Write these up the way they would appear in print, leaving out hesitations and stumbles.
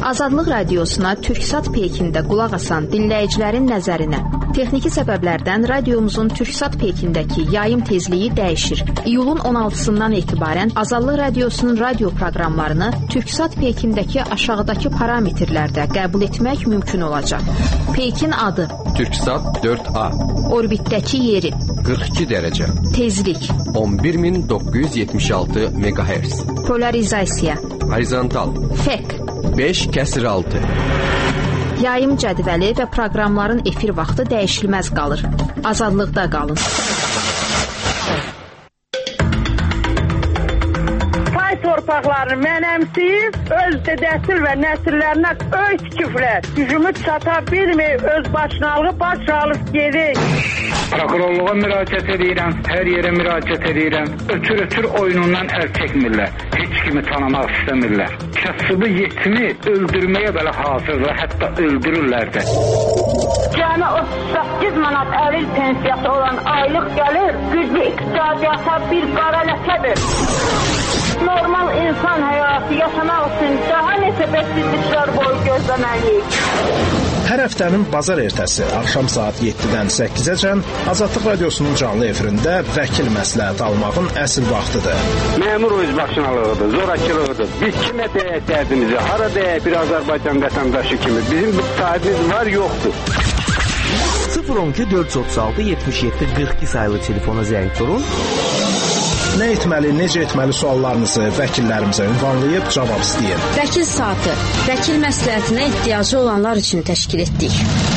Azadlıq radiosuna Türksat Peykində qulaq asan dinləyicilərin nəzərinə. Texniki səbəblərdən radiomuzun Türksat Peykindəki yayım tezliyi dəyişir. İyulun 16-sından etibarən Azadlıq radiosunun radio proqramlarını Türksat Peykindəki aşağıdakı parametrlərdə qəbul etmək mümkün olacaq. Peykin adı Türksat 4A, orbitdəki yeri 42 dərəcə, tezlik 11976 MHz, polarizasiya horizontal FEC 5/6. Yayım cədvəli və proqramların efir vaxtı dəyişilməz qalır. Azadlıqda qalın. Torpaqlarını mənəmsiyib, öz dədəsil və nəsillərinə öz küfrət, gücümü çata bilməyib, öz başınalığı baş alıb gedir. Prokurorluğa müraciət edirəm, hər yerə müraciət edirəm. Ötür oyunundan əl çəkmirlər, heç kimi tanımaq istəmirlər. Kasıbı yetimi öldürməyə belə hazırdır, hətta öldürürlər də. Cəmi 38 manat əril pensiyası olan aylıq gəlir, güclü iqtisadiyyata bir qara ləkədir. Normal insan həyatı yaşamaq üçün daha neçə bəksizliklər boyu gözləməliyik. Hər həftənin bazar ertəsi axşam saat 7-dən 8-əcən Azadlıq radiosunun canlı efirində vəkil məsləhət almağın əsl vaxtıdır. Məmur özbaşınalığıdır, zorakılığıdır. Biz kimə deyək dərdimizi, hara deyək bir Azərbaycan vətəndaşı kimi. Bizim bu sahibimiz var, yoxdur. 012 436 77 42 sayılı telefona zəng vurun. Nə etməli, necə etməli suallarınızı vəkillərimizə ünvanlayıb cavab istəyin. Vəkil saatı, vəkil məsləhətinə ehtiyacı olanlar üçün təşkil etdik.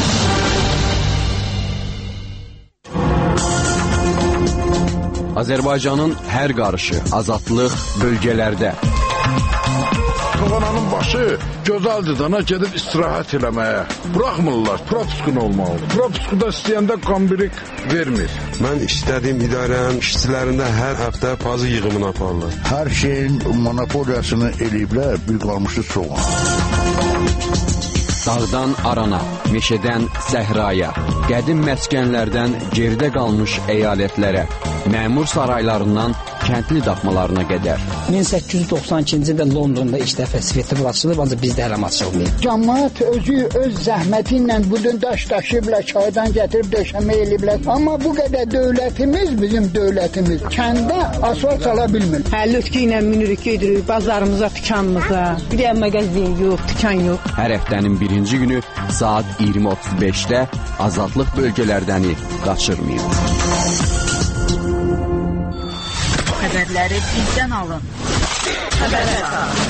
Azərbaycanın hər qarışı, azadlıq bölgələrdə. Soğananın başı gözəldir dana gedib istirahət eləməyə. Buraxmırlar, propiskun olmalıdır. Propiskuda istəyəndə qambirik vermir. Mən istədiyim idarənin işçilərində hər həftə pazı yığımını aparırlar. Hər şeyin monopoliyasını eləyiblər, bir qalmışdı soğan. Dağdan arana, meşədən səhraya, qədim məskənlərdən geridə qalmış əyalətlərə, məmur saraylarından kəndli daxmalarına qədər. 1892-ci ildə Londonda ilk dəfə festival açılıb, ancaq bizdə hələm açılmayıb. Cəmaət özü öz zəhməti ilə budun daş daşıyıblar, çaydan gətirib döşəmə eləyiblər. Amma bu qədər dövlətimiz, bizim dövlətimiz kəndə asfalt sala bilmir. Lütki ilə minirik, gedirik bazarımıza, dükanımıza. Bir yer mağazin yox, dükan yox. Hər həftənin birinci günü saat 20:35-də Azadlıq bölgələrdəni qaçırmayın. Xəbərləri bizdən alın. Xəbərlər.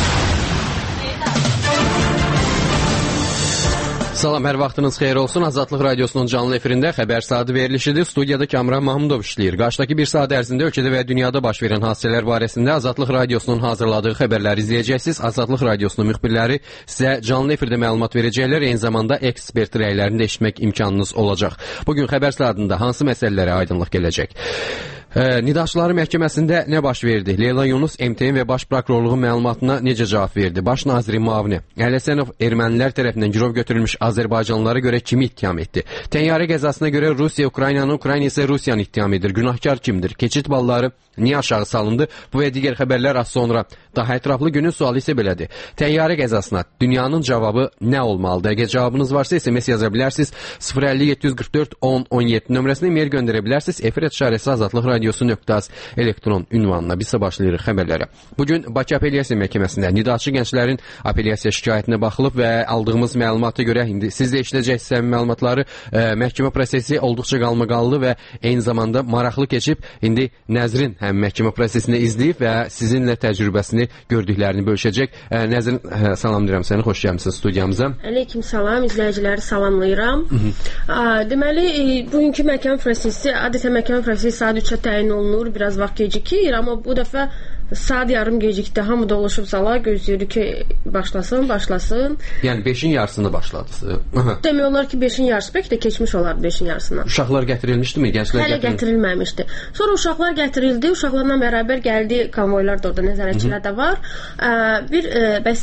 Salam, hər vaxtınız xeyir olsun. Azadlıq radiosunun canlı efirində xəbər saatı verilişidir. Studiyada Kamran Mahmudov işləyir. Qarşıdakı bir saat ərzində ölkədə və dünyada baş verən hadisələr barəsində Azadlıq radiosunun hazırladığı xəbərləri izləyəcəksiniz. Azadlıq radiosunun müxbirləri sizə canlı efirdə məlumat verəcəklər. Eyni zamanda ekspert rəylərini də eşitmək imkanınız olacaq. Bugün xəbər saatında hansı məsələlərə aydınlıq gələcək? Nidaçıları məhkəməsində nə baş verdi? Leyla Yunus MTN və Baş Prokurorluğun məlumatına necə cavab verdi? Baş nazirin müavini Ələsənov ermənilər tərəfindən girov götürülmüş Azərbaycanlılara görə kimi ittiham etdi? Təyyarə qəzasına görə Rusiya Ukraynanı, Ukrayna isə Rusiyanı ittiham edir. Günahkar kimdir? Keçid balları niyə aşağı salındı? Bu və digər xəbərlər az sonra. Daha ətraflı günün sualı isə belədir. Təyyarə qəzasına dünyanın cavabı nə olmalıdır? Əgər cavabınız varsa SMS yaza bilərsiniz. 050 744 10 17 nömrəsinə mail göndərə bilərsiniz. Efir etibarəsi Azadlıq radiosu.az elektron ünvanına. Biz başlayırıq xəbərlərə. Bugün Bakı Apellyasiya Məhkəməsində nidaçı gənclərin apellyasiya şikayətinə baxılıb və aldığımız məlumata görə indi siz də eşidəcəksiniz məlumatları. Məhkəmə prosesi olduqca qalmaqallı və eyni zamanda maraqlı keçib. İndi Nəzrin həm məhkəmə prosesini izləyib və sizinlə təcrübəsini gördüklərini bölüşəcək. Nəzrin, salam deyirəm səni, xoş gəlmisiniz studiyamıza. Aleyküm salam, izləyiciləri salamlayıram. Deməli, bugünkü məhkəmə prosesi, adətən məhkəmə prosesi saat 3-ə təyin olunur, biraz vaxt gecikir, amma bu dəfə saat yarım gecikdi. Hamı doluşub zala, gözləyirik ki, başlasın. Yəni 5-in yarısını başladı. Demək olar ki, 5-in yarısı, bəlkə də keçmiş olar 5-in yarısına. Uşaqlar gətirilmişdi mi? Hələ gətirilməmişdi. Sonra uşaqlar gətirildi, uşaqlarla bərabər gəldi, konvoylar da orada, nəzarətçilər də var. Bir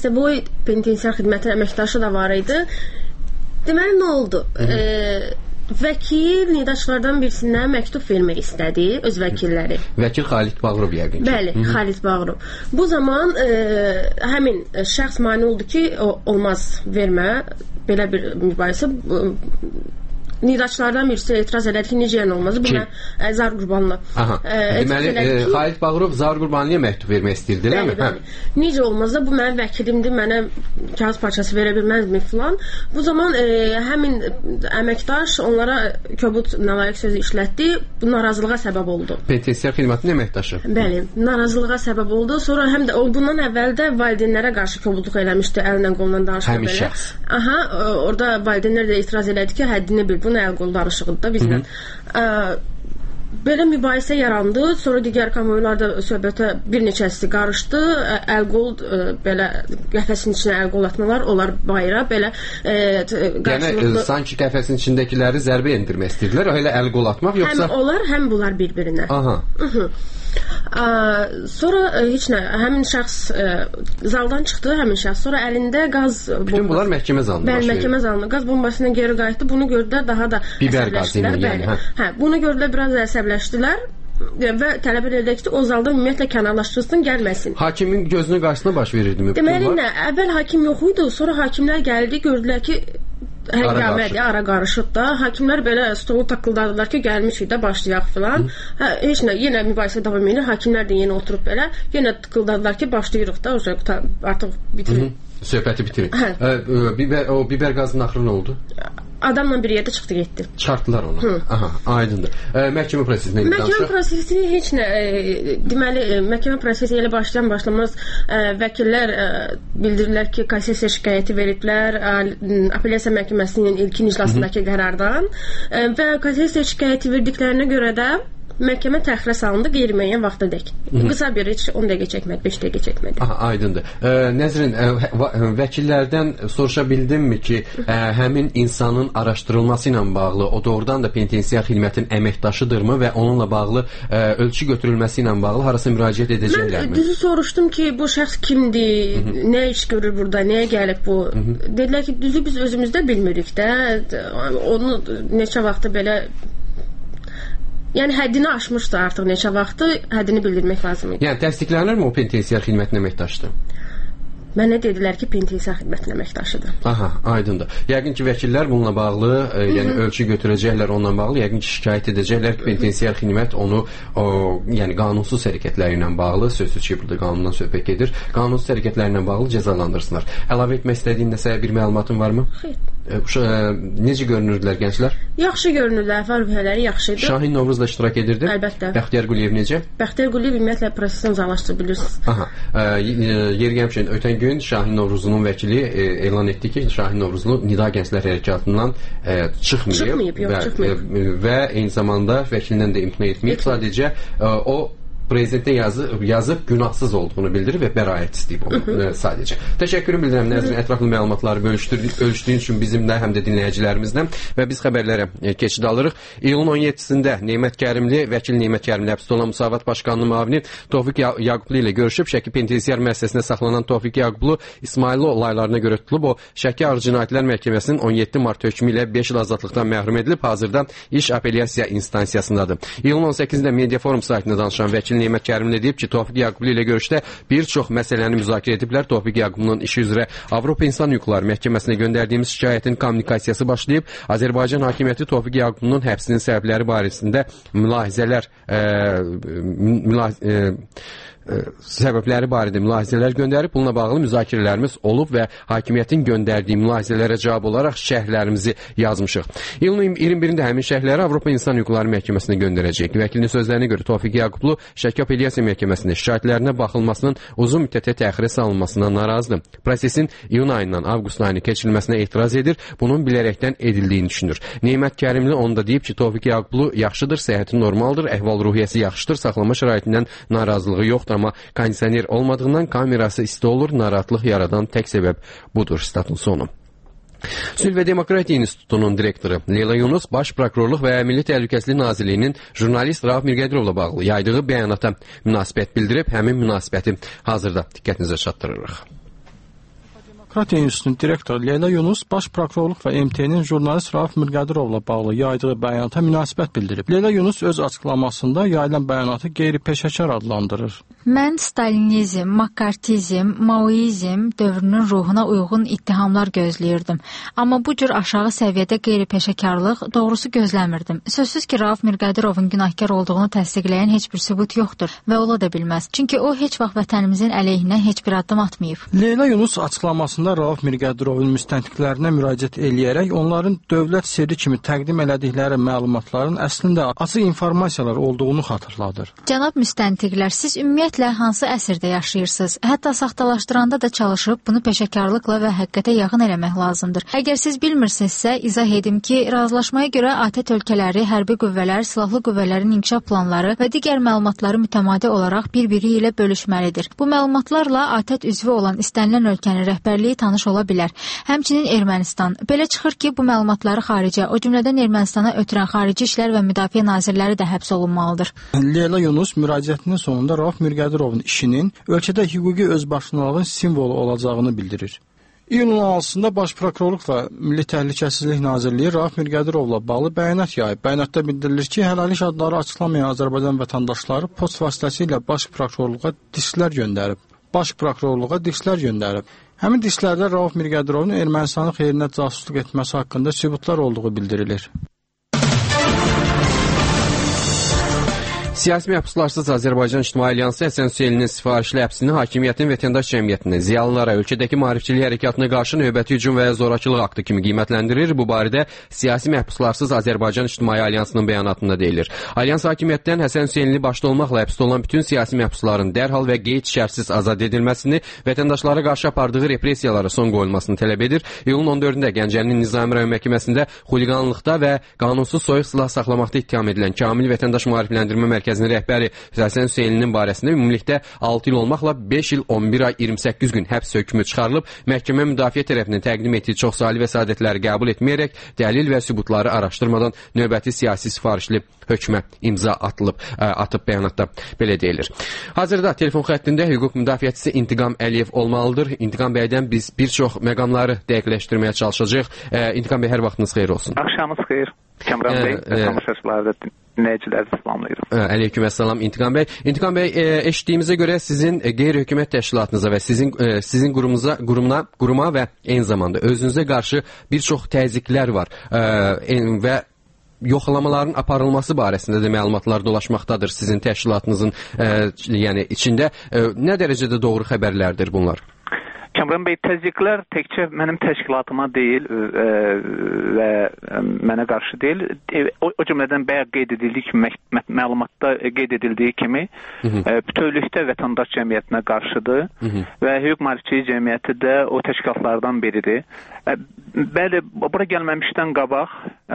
bəstəboy penitensiar xidmətinin əməkdaşı da var idi. Deməli, nə oldu? Vəkil nidaçlardan birisindən məktub vermək istədi, öz vəkilləri. Vəkil Xalid Bağırov yəqin ki. Bəli, Xalid Bağırov. Bu zaman həmin şəxs mane oldu ki, olmaz vermə, belə bir mübahisə. Nidaçlardan birisi etiraz elədi ki, necə yəni olmaz? Bu mən Zar Qurbanlı. Deməli, Xalid Bağırov Zar Qurbanlıya məktub vermək istəyirdilər mi? Bəli. Necə olmaz da, bu mənim vəkilimdir, mənə kağız parçası verə bilməzmi filan. Bu zaman həmin əməkdaş onlara kobud nalayiq sözü işlətdi, bu narazılığa səbəb oldu. Penitensiar xidmətinin əməkdaşı. Bəli, narazılığa səbəb oldu. Sonra həm də bundan əvvəl də valideynlərə qarşı kobudluq eləmişdi, əlindən qolundan danışdı belə. Həmin şəxs. Orada valideynlər də etiraz elədi ki, həddini bil. Bu nə əl-qol danışıqdır da bizlə. Belə mübahisə yarandı. Sonra digər konvoylarda söhbətə bir neçəsi qarışdı. Əl-qol belə qəfəsin içinə əl-qol atmalar, onlar bayıra belə qarşılıqlı. Yəni sanki qəfəsin içindəkiləri zərbə endirmək istəyirdilər. Elə əl-qol atmaq yoxsa? Həm onlar, həm bunlar bir-birinə. Sonra heç nə, həmin şəxs zaldan çıxdı, həmin şəxs. Sonra əlində qaz bombası. Bütün bunlar məhkəmə zalında baş verir. Məhkəmə zalında qaz bombasına geri qayıtdı. Bunu gördülər, daha da biber qazı yəni. Bunu gördülər, biraz əsəbləşdilər və tələb edildi ki, o zaldan ümumiyyətlə kənarlaşdırsın, gəlməsin. Hakimin gözünün qarşısında baş verirdimi? Deməli nə, əvvəl hakim yox idi, sonra hakimlər gəldi, gördülər ki, həngamədir, ara qarışıb da. Hakimlər belə stolu taqqıldadılar ki, gəlmişik də, başlayaq filan. Heç nə, yenə mübahisə davam edir. Hakimlər də yenə oturub belə, yenə tıqqıldadılar ki, başlayırıq da, artıq bitirin. Söhbəti bitirin. O biber qazının axırı nə oldu? Adamla bir yerdə çıxdı, getdi. Çıxartdılar onu. Aydındır. Məhkəmə prosesi nə idi? Məhkəmə prosesi heç nə, deməli, məhkəmə prosesi elə başlamaz vəkillər bildirirlər ki, kassasiya şikayəti veriblər apellyasiya məhkəməsinin ilkin iclasındakı qərardan və kassasiya şikayəti verdiklərinə görə də məhkəmə təxirə salındı qeyri-müəyyən vaxtadək. Qısa bir, heç 10 dəqiqə çəkmədi, 5 dəqiqə çəkmədi. Aydındır. Nəzrin, vəkillərdən soruşa bildinmi ki, həmin insanın araşdırılması ilə bağlı, o doğrudan da penitensiar xidmətin əməkdaşıdırmı və onunla bağlı ölçü götürülməsi ilə bağlı harasa müraciət edəcəklərmi? Mən düzü soruşdum ki, bu şəxs kimdir, nə iş görür burada, nəyə gəlib bu? Dedilər ki, düzü biz özümüzdə bilmirik də, onu neçə vaxtı belə yəni həddini aşmışdı artıq neçə vaxtı, həddini bildirmək lazım idi. Yəni təsdiqlənirmi o penitensiar xidmətin əməkdaşıdır? Mənə dedilər ki, penitensiar xidmətin əməkdaşıdır. Aydındır. Yəqin ki, vəkillər bununla bağlı, yəni ölçü götürəcəklər onunla bağlı, yəqin ki, şikayət edəcəklər ki, penitensiar xidmət onu, yəni qanunsuz hərəkətləri ilə bağlı, sözsüz ki, burada qanundan söhbət gedir, qanunsuz hərəkətləri ilə bağlı cəzalandırsınlar. Əlavə etmək istədiyin nəsə bir məlumatın varmı? Xeyr. Necə görünürdülər gənclər? Yaxşı görünürlər, vəzifələri yaxşıdır. Şahin Novruzla iştirak edirdi? Əlbəttə. Bəxtiyar Quliyev necə? Bəxtiyar Quliyev ümumiyyətlə prosesi uzaqlaşdırıb bilirsiniz. Yeri gəlmişkən, ötən gün Şahin Novruzlunun vəkili elan etdi ki, Şahin Novruzlu Nida Gənclər Hərəkatından çıxmayıb və eyni zamanda vəkilindən də imtina etməyib. Sadəcə o prezidentə yazıb günahsız olduğunu bildirir və bəraət istəyib onu sadəcə. Təşəkkürüm bildirirəm Nəzrin, ətraflı məlumatları bölüşdüyün üçün bizimlə, həm də dinləyicilərimizlə və biz xəbərlərə keçid alırıq. İyulun 17-sində Nemət Kərimli, vəkil Nemət Kərimli həbsdə olan Müsavat Başqanının müavini Tofiq Yaqublu ilə görüşüb. Şəki penitensiar müəssisəsində saxlanan Tofiq Yaqublu İsmayıllı olaylarına görə tutulub. O, Şəki Ağır Cinayətlər Məhkəməsinin 17 mart hökmü ilə 5 il azadlıqdan məhrum edilib. Hazırda iş apellyasiya instansiyasındadır. İyulun 18-də Mediaforum saytında danışan vəkil Nemət Kərimli deyib ki, Tofiq Yaqublu ilə görüşdə bir çox məsələni müzakirə ediblər. Tofiq Yaqubunun işi üzrə Avropa İnsan Hüquqları Məhkəməsinə göndərdiyimiz şikayətin kommunikasiyası başlayıb. Azərbaycan hakimiyyəti Tofiq Yaqubunun həbsinin səbəbləri barəsində səbəbləri barədə mülahizələr göndərib. Bununla bağlı müzakirələrimiz olub və hakimiyyətin göndərdiyi mülahizələrə cavab olaraq şərhlərimizi yazmışıq. İyulun 21-də həmin şərhləri Avropa İnsan Hüquqları Məhkəməsinə göndərəcək. Vəkilin sözlərinə görə Tofiq Yaqublu Şəki Apellyasiya Məhkəməsində şikayətlərinə baxılmasının uzun müddətə təxirə salınmasına narazıdır. Prosesin iyun ayından avqust ayına keçirilməsinə etiraz edir. Bunun bilərəkdən edildiyini düşünür. Nemət Kərimli onda deyib ki, Tofiq Yaqublu yaxşıdır, səhhəti normaldır, əhval-ruhiyyəsi yaxşıdır, saxlama şəraitindən narazılığı yoxdur. Amma kondisioner olmadığından kamerası isti olur, narahatlıq yaradan tək səbəb budur. Statın sonu. Sülh və Demokratiya İnstitutunun direktoru Leyla Yunus, Baş Prokurorluq və Milli Təhlükəsizlik Nazirliyinin jurnalist Rauf Mirqədirovla bağlı yaydığı bəyanata münasibət bildirib, həmin münasibəti hazırda diqqətinizə çatdırırıq. Demokratiya İnstitutunun direktoru Leyla Yunus Baş Prokurorluq və MT-nin jurnalist Rauf Mirqədirovla bağlı yaydığı bəyanata münasibət bildirib. Leyla Yunus öz açıqlamasında yayılan bəyanatı qeyri-peşəkar adlandırır. Mən stalinizm, makartizm, maoizm dövrünün ruhuna uyğun ittihamlar gözləyirdim. Amma bu cür aşağı səviyyədə qeyri-peşəkarlıq doğrusu gözləmirdim. Sözsüz ki, Rauf Mirqədirovun günahkar olduğunu təsdiqləyən heç bir sübut yoxdur və ola da bilməz. Çünki o heç vaxt vətənimizin əleyhinə heç bir addım atmayıb. Leyla Yunus açıqlamasında Rauf Mirqədirovun müstəntiqlərinə müraciət eləyərək onların dövlət sirri kimi təqdim elədikləri məlumatların əslində açıq informasiyalar olduğunu xatırladır. Cənab müstəntiqlər, siz ümumiyyətlə hansı əsrdə yaşayırsınız? Hətta saxtalaşdıranda da çalışıb bunu peşəkarlıqla və həqiqətə yaxın eləmək lazımdır. Əgər siz bilmirsinizsə, izah edim ki, razılaşmaya görə ATƏT ölkələri, hərbi qüvvələr, silahlı qüvvələrin inkişaf planları və digər məlumatları mütəmadi olaraq bir-biri ilə bölüşməlidir. Bu məlumatlarla ATƏT üzvü olan istənilən ölkənin rəhbərliyi tanış ola bilər. Həmçinin Ermənistan. Belə çıxır ki, bu məlumatları xaricə, o cümlədən Ermənistana ötürən xarici işlər və müdafiə nazirləri də həbs olunmalıdır. Leyla Yunus müraciətinin sonunda Rauf Mirqədirovun işinin ölkədə hüquqi özbaşınalığın simvolu olacağını bildirir. İyunun 6-sında Baş Prokurorluq və Milli Təhlükəsizlik Nazirliyi Rauf Mirqədirovla bağlı bəyanat yayıb. Bəyanatda bildirilir ki, hələlik adları açıqlamayan Azərbaycan vətəndaşları post vasitəsilə Baş Prokurorluğa disklər göndərib. Həmin disklərdə Rauf Mirqədirovun Ermənistanın xeyrinə casusluq etməsi haqqında sübutlar olduğu bildirilir. Siyasi məhbuslarsız Azərbaycan İctimai Alyansı Həsən Hüseyninin sifarişli həbsini hakimiyyətin vətəndaş cəmiyyətini, ziyalılara, ölkədəki maarifçilik hərəkatına qarşı növbəti hücum və zorakılıq aktı kimi qiymətləndirir. Bu barədə Siyasi məhbuslarsız Azərbaycan İctimai Alyansının bəyanatında deyilir. Alyans hakimiyyətdən Həsən Hüseynli başda olmaqla həbsdə olan bütün siyasi məhbusların dərhal və qeyd şərtsiz azad edilməsini, vətəndaşlara qarşı apardığı repressiyalara son qoyulmasını tələb edir. İyulun 14-də Gəncənin Nizami rayon məhkəməsində xuliqanlıqda və qanunsuz soyuq silah saxlamaqda ittiham edilən Kamil Vətəndaş Maarifləndirmə Mərkəzinin rəhbəri Həsən Hüseynlinin barəsində ümumilikdə 6 il olmaqla 5 il 11 ay 28 gün həbs hökmü çıxarılıb. Məhkəmə müdafiə tərəfinin təqdim etdiyi çoxsaylı vəsadətləri qəbul etməyərək dəlil və sübutları araşdırmadan növbəti siyasi sifarişli hökmə imza atıb bəyanatda belə deyilir. Hazırda telefon xəttində hüquq müdafiəçisi İntiqam Əliyev olmalıdır. İntiqam bəydən biz bir çox məqamları dəqiqləşdirməyə çalışacağıq. İntiqam bəy, hər vaxtınız xeyir olsun. Axşamınız xeyir. Kamran bəy, tamaşaçıları da dinləyiciləri salamlayıram. Əleyküm əssalam İntiqam bəy. İntiqam bəy, eşitdiyimizə görə sizin qeyri-hökumət təşkilatınıza və sizin quruma və eyni zamanda özünüzə qarşı bir çox təzyiqlər var və yoxlamaların aparılması barəsində də məlumatlar dolaşmaqdadır sizin təşkilatınızın içində. Nə dərəcədə doğru xəbərlərdir bunlar? Kamran bəy, təzyiqlər təkcə mənim təşkilatıma deyil və mənə qarşı deyil. O cümlədən bayaq qeyd edildiyi kimi, məlumatda qeyd edildiyi kimi bütövlükdə vətəndaş cəmiyyətinə qarşıdır və hüquq maarifçilik cəmiyyəti də o təşkilatlardan biridir. Bəli, bura gəlməmişdən qabaq...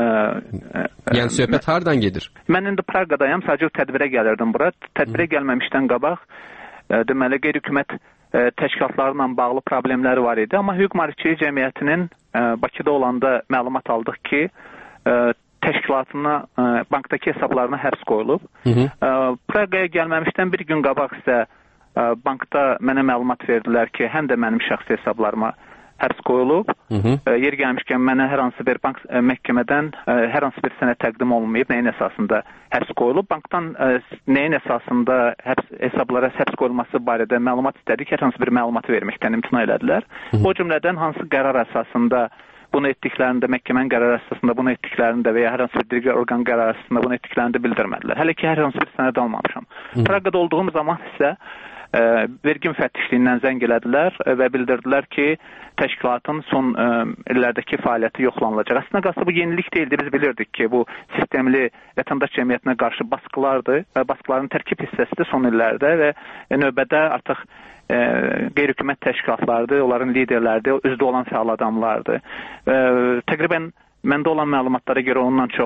Yəni söhbət hardan gedir? Mən indi Praqadayam, sadəcə tədbirə gəlirdim bura. Tədbirə gəlməmişdən qabaq deməli qeyri-hökumət təşkilatlarla bağlı problemləri var idi. Amma hüquq maarifçilik cəmiyyətinin Bakıda olanda məlumat aldıq ki, təşkilatına, bankdakı hesablarına həbs qoyulub. Praqaya gəlməmişdən bir gün qabaq isə bankda mənə məlumat verdilər ki, həm də mənim şəxsi hesablarıma həbs qoyulub. Yer gəlmişkən mənə hər hansı bir bank məhkəmədən hər hansı bir sənəd təqdim olunmayıb, nəyin əsasında həbs qoyulub. Bankdan nəyin əsasında hesablara həbs qoyulması barədə məlumat istədik, hər hansı bir məlumat verməkdən imtina elədilər. O cümlədən hansı qərar əsasında bunu etdiklərində, məhkəmənin qərarı əsasında bunu etdiklərində və ya hər hansı bir digər orqan qərarı əsasında bunu etdiklərində bildirmədilər. Hələ ki, hər hansı bir sənəd almamışam. Praqada olduğum zaman isə vergi müfəttişliyindən zəng elədilər və bildirdilər ki, təşkilatın son illərdəki fəaliyyəti yoxlanılacaq. Əslində qalsa bu yenilik deyildi. Biz bilirdik ki, bu sistemli vətəndaş cəmiyyətinə qarşı baskılardır və baskıların tərkib hissəsidir son illərdə və növbədə artıq qeyri-hökumət təşkilatlardır, onların liderləridir, özdə olan fəal adamlardır. Təqribən məndə olan məlumatlara görə ondan çox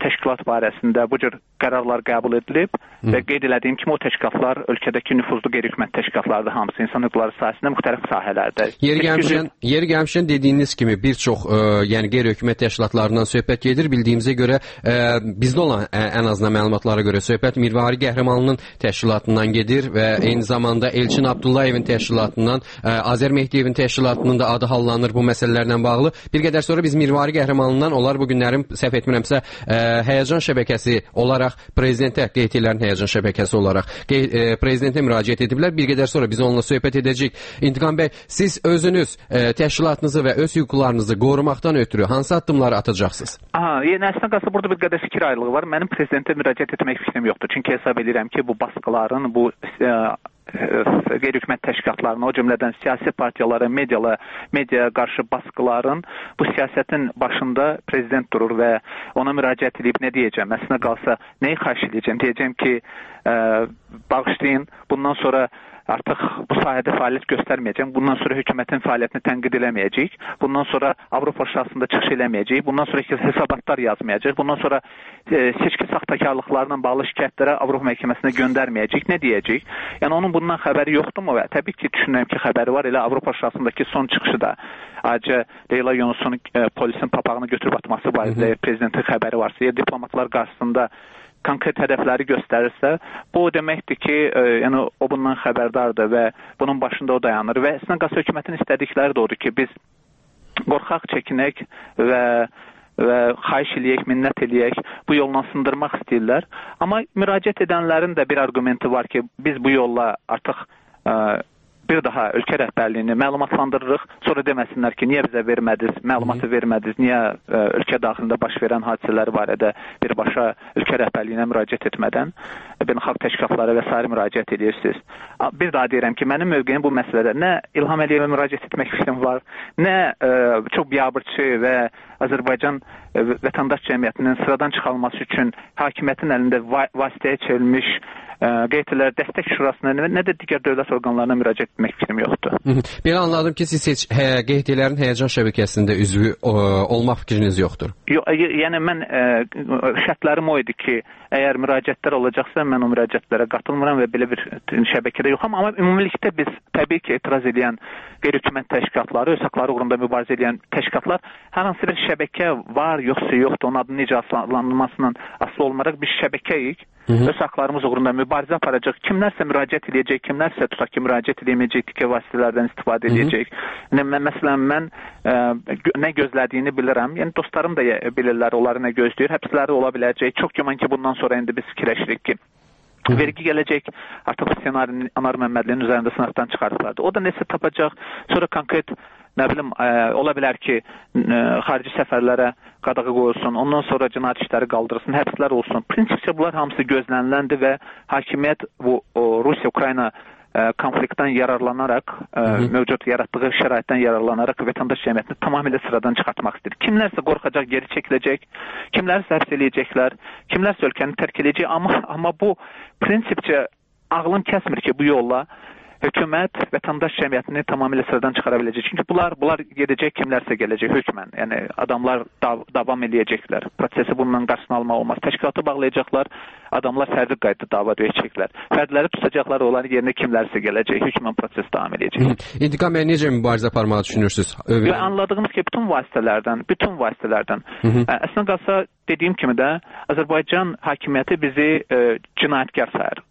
təşkilat barəsində bu cür qərarlar qəbul edilib və qeyd elədiyim kimi o təşkilatlar ölkədəki nüfuzlu qeyri-hökumət təşkilatlardır, hamısı insan hüquqları sahəsində müxtəlif sahələrdə. Yeri gəlmişkən dediyiniz kimi bir çox yəni qeyri-hökumət təşkilatlarından söhbət gedir. Bildiyimizə görə bizdə olan ən azından məlumatlara görə söhbət Mirvari Qəhrəmanlının təşkilatından gedir və eyni zamanda Elçin Abdullayevin təşkilatından, Azər Mehdiyevin təşkilatının da adı hallanır bu məsələlərlə bağlı. Bir qədər sonra biz Mirvari Qəhrəmanlından onlar bu günlərin səhv etmirəmsə həyəcan şəbəkəsi olaraq prezidentə, QT-lərin həyəcan şəbəkəsi olaraq prezidentə müraciət ediblər. Bir qədər sonra biz onunla söhbət edəcəyik. İntiqam bəy, siz özünüz təşkilatınızı və öz hüquqlarınızı qorumaqdan ötürü hansı addımları atacaqsınız? Yəni əslində qalsa burada bir qədər fikir ayrılığı var. Mənim prezidentə müraciət etmək fikrim yoxdur. Çünki hesab edirəm ki, bu baskıların, bu qeyri-hökumət təşkilatlarına, o cümlədən siyasi partiyalara, mediaya qarşı baskıların bu siyasətin başında prezident durur və ona müraciət edib nə deyəcəm? Əslində qalsa nəyi xahiş edəcəm? Deyəcəm ki, bağışlayın, bundan sonra artıq bu sahədə fəaliyyət göstərməyəcəm. Bundan sonra hökumətin fəaliyyətini tənqid eləməyəcəyik. Bundan sonra Avropa şurasında çıxış eləməyəcəyik. Bundan sonra hesabatlar yazmayacaq. Bundan sonra seçki saxtakarlıqlarla bağlı şikayətlərə Avropa məhkəməsinə göndərməyəcəyik. Nə deyəcəyik? Yəni onun bundan xəbəri yoxdurmu? Və təbii ki, düşünürəm ki, xəbəri var. Elə Avropa şurasındakı son çıxışı da ayrıca Leyla Yunus'un polisin papağını götürüb atması barədə prezidentin xəbəri varsa, ya diplomatlar qarşısında konkret hədəfləri göstərirsə, bu o deməkdir ki, yəni o bundan xəbərdardır və bunun başında o dayanır və əslində qalsa hökumətin istədikləri də odur ki, biz qorxaq, çəkinək və xahiş eləyək, minnət eləyək, bu yolla sındırmaq istəyirlər. Amma müraciət edənlərin də bir argumenti var ki, biz bu yolla artıq bir daha ölkə rəhbərliyini məlumatlandırırıq, sonra deməsinlər ki, niyə bizə vermədiniz, məlumatı vermədiniz, niyə ölkə daxilində baş verən hadisələr barədə birbaşa ölkə rəhbərliyinə müraciət etmədən beynəlxalq təşkilatlara və s. müraciət edirsiniz. Bir daha deyirəm ki, mənim mövqeyim bu məsələdə nə İlham Əliyevə müraciət etmək fikrim var, nə çox biabırçı və Azərbaycan vətəndaş cəmiyyətinin sıradan çıxarılması üçün hakimiyyətin əlində vasitəyə çevrilmiş QT-lər dəstək şurasına, nə də digər dövlət orqanlarına müraciət etmək fikrim yoxdur. Belə anladım ki, siz QT-lərin həyəcan şəbəkəsində üzvü olmaq fikriniz yoxdur. Yəni mən şərtlərim o idi ki, əgər müraciətlər olacaqsa, mən o müraciətlərə qatılmıram və belə bir şəbəkədə yoxam. Amma ümumilikdə biz təbii ki, etiraz edən qeyri-hökumət təşkilatları, öz haqları uğrunda mübarizə edən təşkilatlar hər hansı bir şəbəkə var, yoxsa yoxdur, onun adının necə adlandırılmasından asılı olmaraq biz şəbəkəyik. Öz haqlarımız uğrunda mübarizə aparacaq. Kimlərsə müraciət edəcək, kimlərsə tutaq ki, müraciət edəməyəcək, tikə vasitələrdən istifadə edəcək. Məsələn, mən nə gözlədiyini bilirəm. Yəni, dostlarım da bilirlər, onları nə gözləyir. Həbsləri ola biləcək. Çox güman ki, bundan sonra indi biz fikirləşirik ki, vergi gələcək, artıq bu ssenarini Anar Məmmədlinin üzərində sınaqdan çıxardılardı. O da nəsə tapacaq, sonra konkret, nə bilim, ola bilər ki, xarici səfərlərə qadağı qoyulsun, ondan sonra cinayət işləri qaldırılsın, həbslər olsun. Prinsipcə bunlar hamısı gözləniləndir və hakimiyyət bu Rusiya-Ukrayna konfliktdən yararlanaraq, mövcud yaratdığı şəraitdən yararlanaraq vətəndaş cəmiyyətini tamamilə sıradan çıxartmaq istəyir. Kimlərsə qorxacaq, geri çəkiləcək, kimlərsə həbs eləyəcəklər, kimlərsə ölkəni tərk edəcək, amma bu prinsipcə ağlım kəsmir ki, bu yolla hökumət vətəndaş cəmiyyətini tamamilə sıradan çıxara biləcək. Çünki bunlar gedəcək, kimlərsə gələcək hökmən. Yəni adamlar davam eləyəcəklər. Prosesi bundan qarşısını almaq olmaz. Təşkilatı bağlayacaqlar, adamlar fərdi qaydada dava döyəcəklər. Fərdləri tutacaqlar, onların yerinə kimlərsə gələcək, hökmən proses davam eləyəcək. İntiqam bəy, necə mübarizə aparmağı düşünürsünüz? Anladığımız ki, bütün vasitələrdən. Əslində qalsa, dediyim kimi də Azərbaycan hakimiyyəti bizi cinayətkar sayır.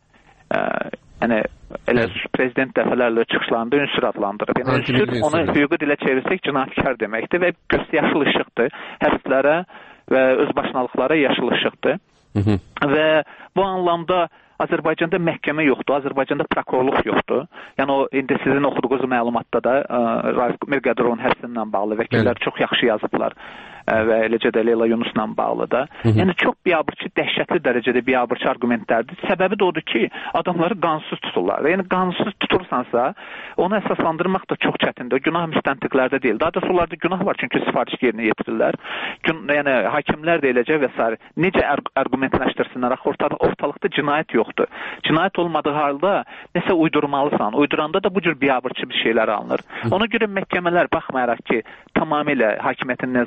Yəni elə prezident dəfələrlə çıxışlarında ünsür adlandırıb. Yəni ünsür onu hüquqi dilə çevirsək cinayətkar deməkdir və yaşıl işıqdır. Həbslərə və özbaşınalıqlara yaşıl işıqdır. Və bu anlamda Azərbaycanda məhkəmə yoxdur, Azərbaycanda prokurorluq yoxdur. Yəni o indi sizin oxuduğunuz məlumatda da Raif Mirqədirovun həbsindən bağlı vəkillər çox yaxşı yazıblar və eləcə də Leyla Yunusla bağlı da. Yəni çox biabırçı, dəhşətli dərəcədə biabırçı argumentlərdir. Səbəbi də odur ki, adamları qanunsuz tuturlar. Yəni qanunsuz tutursansa, onu əsaslandırmaq da çox çətindir. Günah müstəntiqlərdə deyil. Daha da onlarda günah var, çünki sifariş yerinə yetirirlər. Yəni hakimlər də eləcə və s. necə argumentləşdirsinlər? Ortalıqda cinayət yoxdur. Cinayət olmadığı halda nəsə uydurmalısan. Uyduranda da bu cür biabırçı bir şeylər alınır. Ona görə məhkəmələr baxmayaraq ki, tamamilə hakimiyyətin nəzarəti altında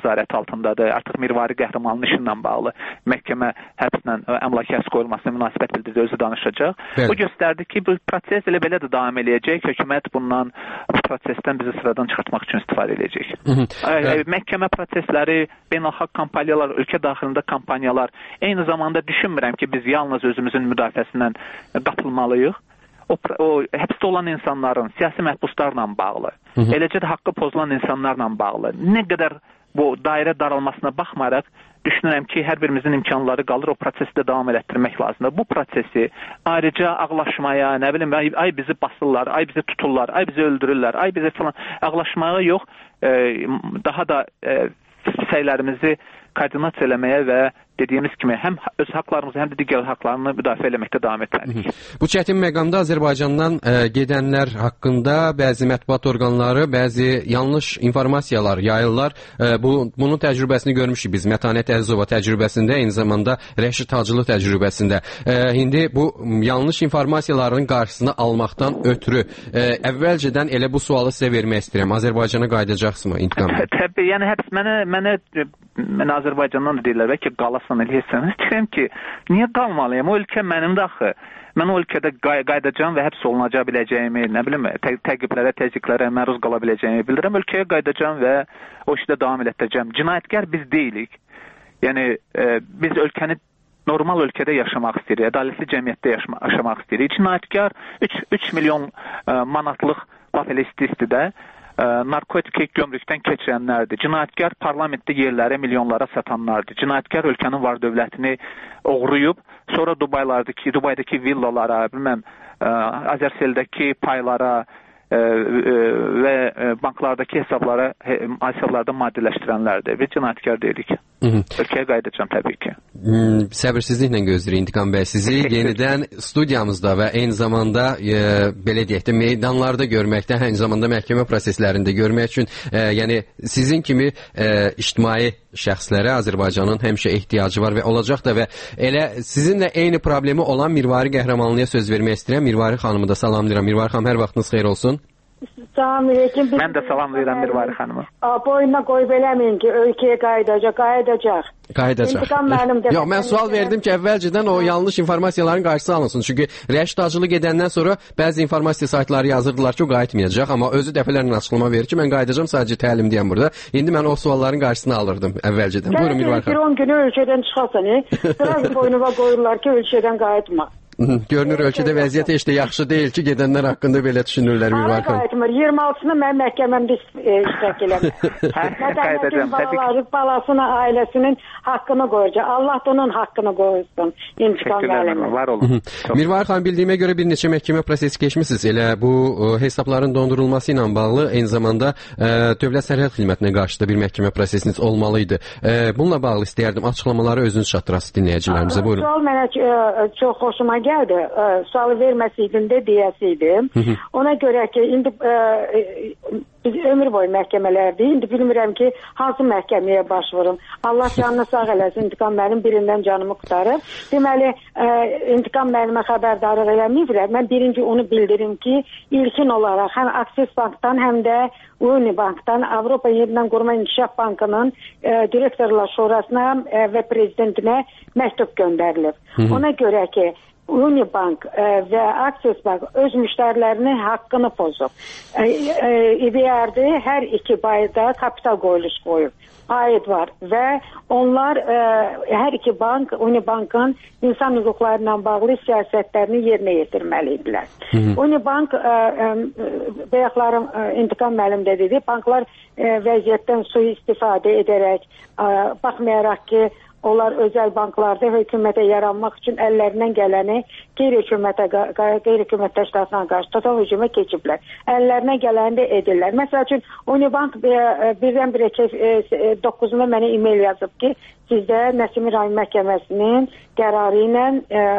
altındadır. Artıq Mirvari Qəhrəmanlının işi ilə bağlı məhkəmə həbslə əmlak həbs qoyulmasına münasibət bildirdi, özü danışacaq. Bu göstərdi ki, bu proses elə belə də davam eləyəcək. Hökumət bundan, bu prosesdən bizi sıradan çıxartmaq üçün istifadə edəcək. Məhkəmə prosesləri, beynəlxalq kampaniyalar, ölkə daxilində kampaniyalar, eyni zamanda düşünmürəm ki, biz yalnız özümüzün müdafiəsindən qatılmalıyıq. O həbsdə olan insanların siyasi məhbuslarla bağlı, eləcə də haqqı pozulan insanlarla bağlı nə qədər bu dairə daralmasına baxmayaraq düşünürəm ki, hər birimizin imkanları qalır, o prosesi də davam elətdirmək lazımdır. Bu prosesi ayrıca ağlaşmaya, nə bilim, ay bizi basırlar, ay bizi tuturlar, ay bizi öldürürlər, ay bizi falan ağlaşmaya yox, daha da səylərimizi koordinasiya eləməyə və dediyimiz kimi həm öz haqlarımızı, həm də digər haqlarını müdafiə eləməkdə davam etməliyik. Bu çətin məqamda Azərbaycandan gedənlər haqqında bəzi mətbuat orqanları, bəzi yanlış informasiyalar yayırlar. Bunun təcrübəsini görmüşük biz. Mətanət Əzizova təcrübəsində, eyni zamanda Rəşid Hacılı təcrübəsində. İndi bu yanlış informasiyaların qarşısını almaqdan ötürü əvvəlcədən elə bu sualı sizə vermək istəyirəm. Azərbaycana qayıdacaqsınızmı intiqam? Təbii, yəni mənə Azərbaycandan da deyirlər ki, qalasan eləyəsən. Deyirəm ki, niyə qalmalıyım? O ölkə mənimdir axı. Mən o ölkədə qayıdacağım və həbs olunaca biləcəyimi, nə bilim, təqiblərə, təzyiqlərə məruz qala biləcəyimi bildirəm. Ölkəyə qayıdacağım və o işdə davam elətdirəcəm. Cinayətkar biz deyilik. Yəni, biz ölkəni normal ölkədə yaşamaq istəyirik, ədalətli cəmiyyətdə yaşamaq istəyirik. Cinayətkar 3 milyon manatlıq bax elə isti-istidə narkotik gömrükdən keçirənlərdir. Cinayətkar parlamentdə yerləri milyonlara satanlardır. Cinayətkar ölkənin var dövlətini oğruyub, sonra Dubaydakı villalara, bilməm, Azərseldəki paylara və banklardakı hesablarda maddələşdirənlərdir. Biz cinayətkar deyirik. Ölkəyə qayıdacağım təbii ki. Səbirsizliklə gözləyirik İntiqam bəy sizi yenidən studiyamızda və eyni zamanda belə deyək də meydanlarda görməkdə, eyni zamanda məhkəmə proseslərində görmək üçün, yəni sizin kimi ictimai şəxslərə Azərbaycanın həmişə ehtiyacı var və olacaq da və elə sizinlə eyni problemi olan Mirvari Qəhrəmanlıya söz vermək istəyirəm. Mirvari xanımı da salamlayıram. Mirvari xanım, hər vaxtınız xeyir olsun. Salamünaleyküm. Mən də salamlayıram Mirvari xanımı. Boynuna qoyub eləməyin ki, ölkəyə qayıdacaq. Yox, mən sual verdim ki, əvvəlcədən o yanlış informasiyaların qarşısı alınsın. Çünki Rəşid Hacılı gedəndən sonra bəzi informasiya saytları yazırdılar ki, o qayıtmayacaq, amma özü dəfələrlə açıqlama verir ki, mən qayıdacağam, sadəcə təlim deyəm burada. İndi mən o sualların qarşısını alırdım əvvəlcədən. Buyurun Mirvari xanım. 10 günü ölkədən çıxasan, biraz boynuna qoyurlar ki, ölkədən qayıtma. Görünür ölkədə vəziyyət heç də yaxşı deyil ki, gedənlər haqqında belə düşünürlər Mirvari xanım. 26-sını mən məhkəməmdə iştirak eləmirəm. Mədəniyyətin balasına, ailəsinin haqqını qoyacaq. Allah da onun haqqını qoysun. İntiqam müəllimi. Var olun. Mirvari xanım, bildiyimə görə bir neçə məhkəmə prosesi keçmisiniz. Elə bu hesabların dondurulması ilə bağlı eyni zamanda Dövlət Sərhəd Xidmətinə qarşı da bir məhkəmə prosesiniz olmalıydı. Bununla bağlı istəyərdim açıqlamaları özünüz çatdırasınız dinləyicilərimizə. Buyurun. Sual mənə çox xoşuma gəldi. Sualı verməsiydim də deyəsiydim. Ona görə ki, indi biz ömür boyu məhkəmələrdir. İndi bilmirəm ki, hansı məhkəməyə başvurum. Allah canını sağ eləsin. İntiqam mənim birindən canımı qurtarıb. Deməli, İntiqam mənimə xəbərdarlıq eləməyiblər. Mən birinci onu bildirim ki, ilkin olaraq həm Aksis Bankdan, həm də Unibankdan Avropa Yenidən Qurma İnkişaf Bankının direktorlar şurasına və prezidentinə məktub göndərilib. Ona görə ki, Unibank və Aksis Bank öz müştərilərinin haqqını pozub. İBRD hər iki bayda kapital qoyuluş qoyub. Aid var və onlar hər iki bank, Unibankın insan hüquqları ilə bağlı siyasətlərini yerinə yetirməlidirlər. Unibank bayaqlarım İntiqam müəllim də dedi, banklar vəziyyətdən sui-istifadə edərək, baxmayaraq ki, onlar özəl banklarda hökumətə yaranmaq üçün əllərindən gələni qeyri-hökumət təşkilatına qarşı total hücuma keçiblər. Əllərinə gələni də edirlər. Məsəl üçün, Unibank birdən-birə 9-unda mənə e-mail yazıb ki, sizdə Nəsimi rayon məhkəməsinin qərarı ilə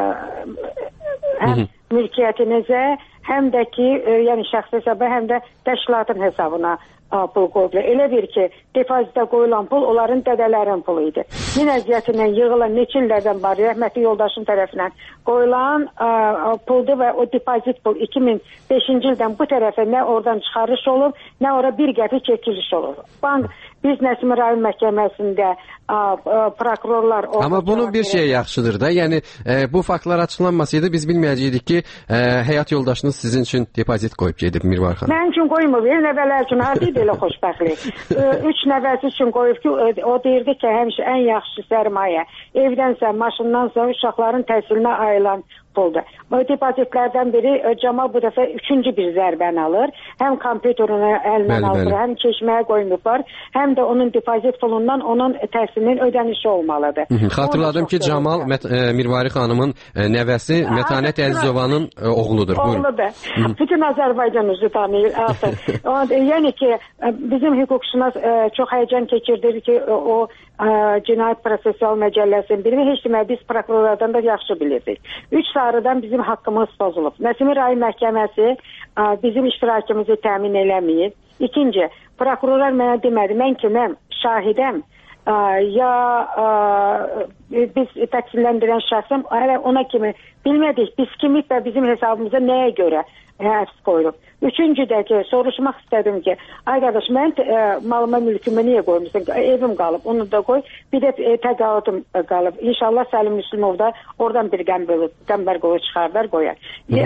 həm mülkiyyətinizə, həm də ki, yəni şəxsi hesaba, həm də təşkilatın hesabına pul qoyublar. Elə bir ki, depozitə qoyulan pul onların dədələrin pulu idi. Min əziyyətindən yığılan neçə illərdən var, rəhmətli yoldaşım tərəfindən qoyulan puldur və o depozit pul 2005-ci ildən bu tərəfə nə oradan çıxarış olub, nə ora bir qəpik çəkiliş olub. Bank Biz Nəsimi rayon məhkəməsində prokurorlar... Amma bunun bir şey yaxşıdır da, yəni bu faktlar açıqlanmasaydı biz bilməyəcəkdik ki, həyat yoldaşınız sizin üçün depozit qoyub gedib Mirvar xanım. Mənim üçün qoymur, nəvələr üçün harada elə xoşbəxtlik. 3 nəvəsi üçün qoyub ki, o deyirdi ki, həmişə ən yaxşı sərmayə, evdənsə, maşındansa, uşaqların təhsilinə ayrılan puldur. Bu depozitlərdən biri Camal bu dəfə 3-cü bir zərbəni alır. Həm kompüterini əlindən alır, həm çeşməyə qoymurlar, həm də onun depozit pulundan onun təhsilinin ödənişi olmalıdır. Xatırladım ki, Camal Mirvari xanımın nəvəsi Mətanət Əzizovanın oğludur. Oğludur. Bütün Azərbaycan üzü tanıyır. Yəni ki, bizim hüquqşünas çox həyəcan keçirdir ki, o Cinayət Prosessual Məcəlləsinin birini heç demə biz prokurorlardan da yaxşı bilirdik. 3 sarıdan bizim haqqımız pozulub. Nəsimi rayon məhkəməsi bizim iştirakımızı təmin eləməyib. İkinci, prokurorlar mənə demədi, mən kiməm, şahidəm, ya biz təqsirləndirən şəxsəm, hələ ona kimi bilmədik, biz kimik və bizim hesabımıza nəyə görə həbs qoyulub. Üçüncüdəki soruşmaq istədim ki, ay qardaş, mən malıma, mülkümü niyə qoymuşsun? Evim qalıb, onu da qoy. Bir də təqaüdüm qalıb. İnşallah Səlim Müslümov da oradan bir qəmbər qolu çıxardar, qoyar.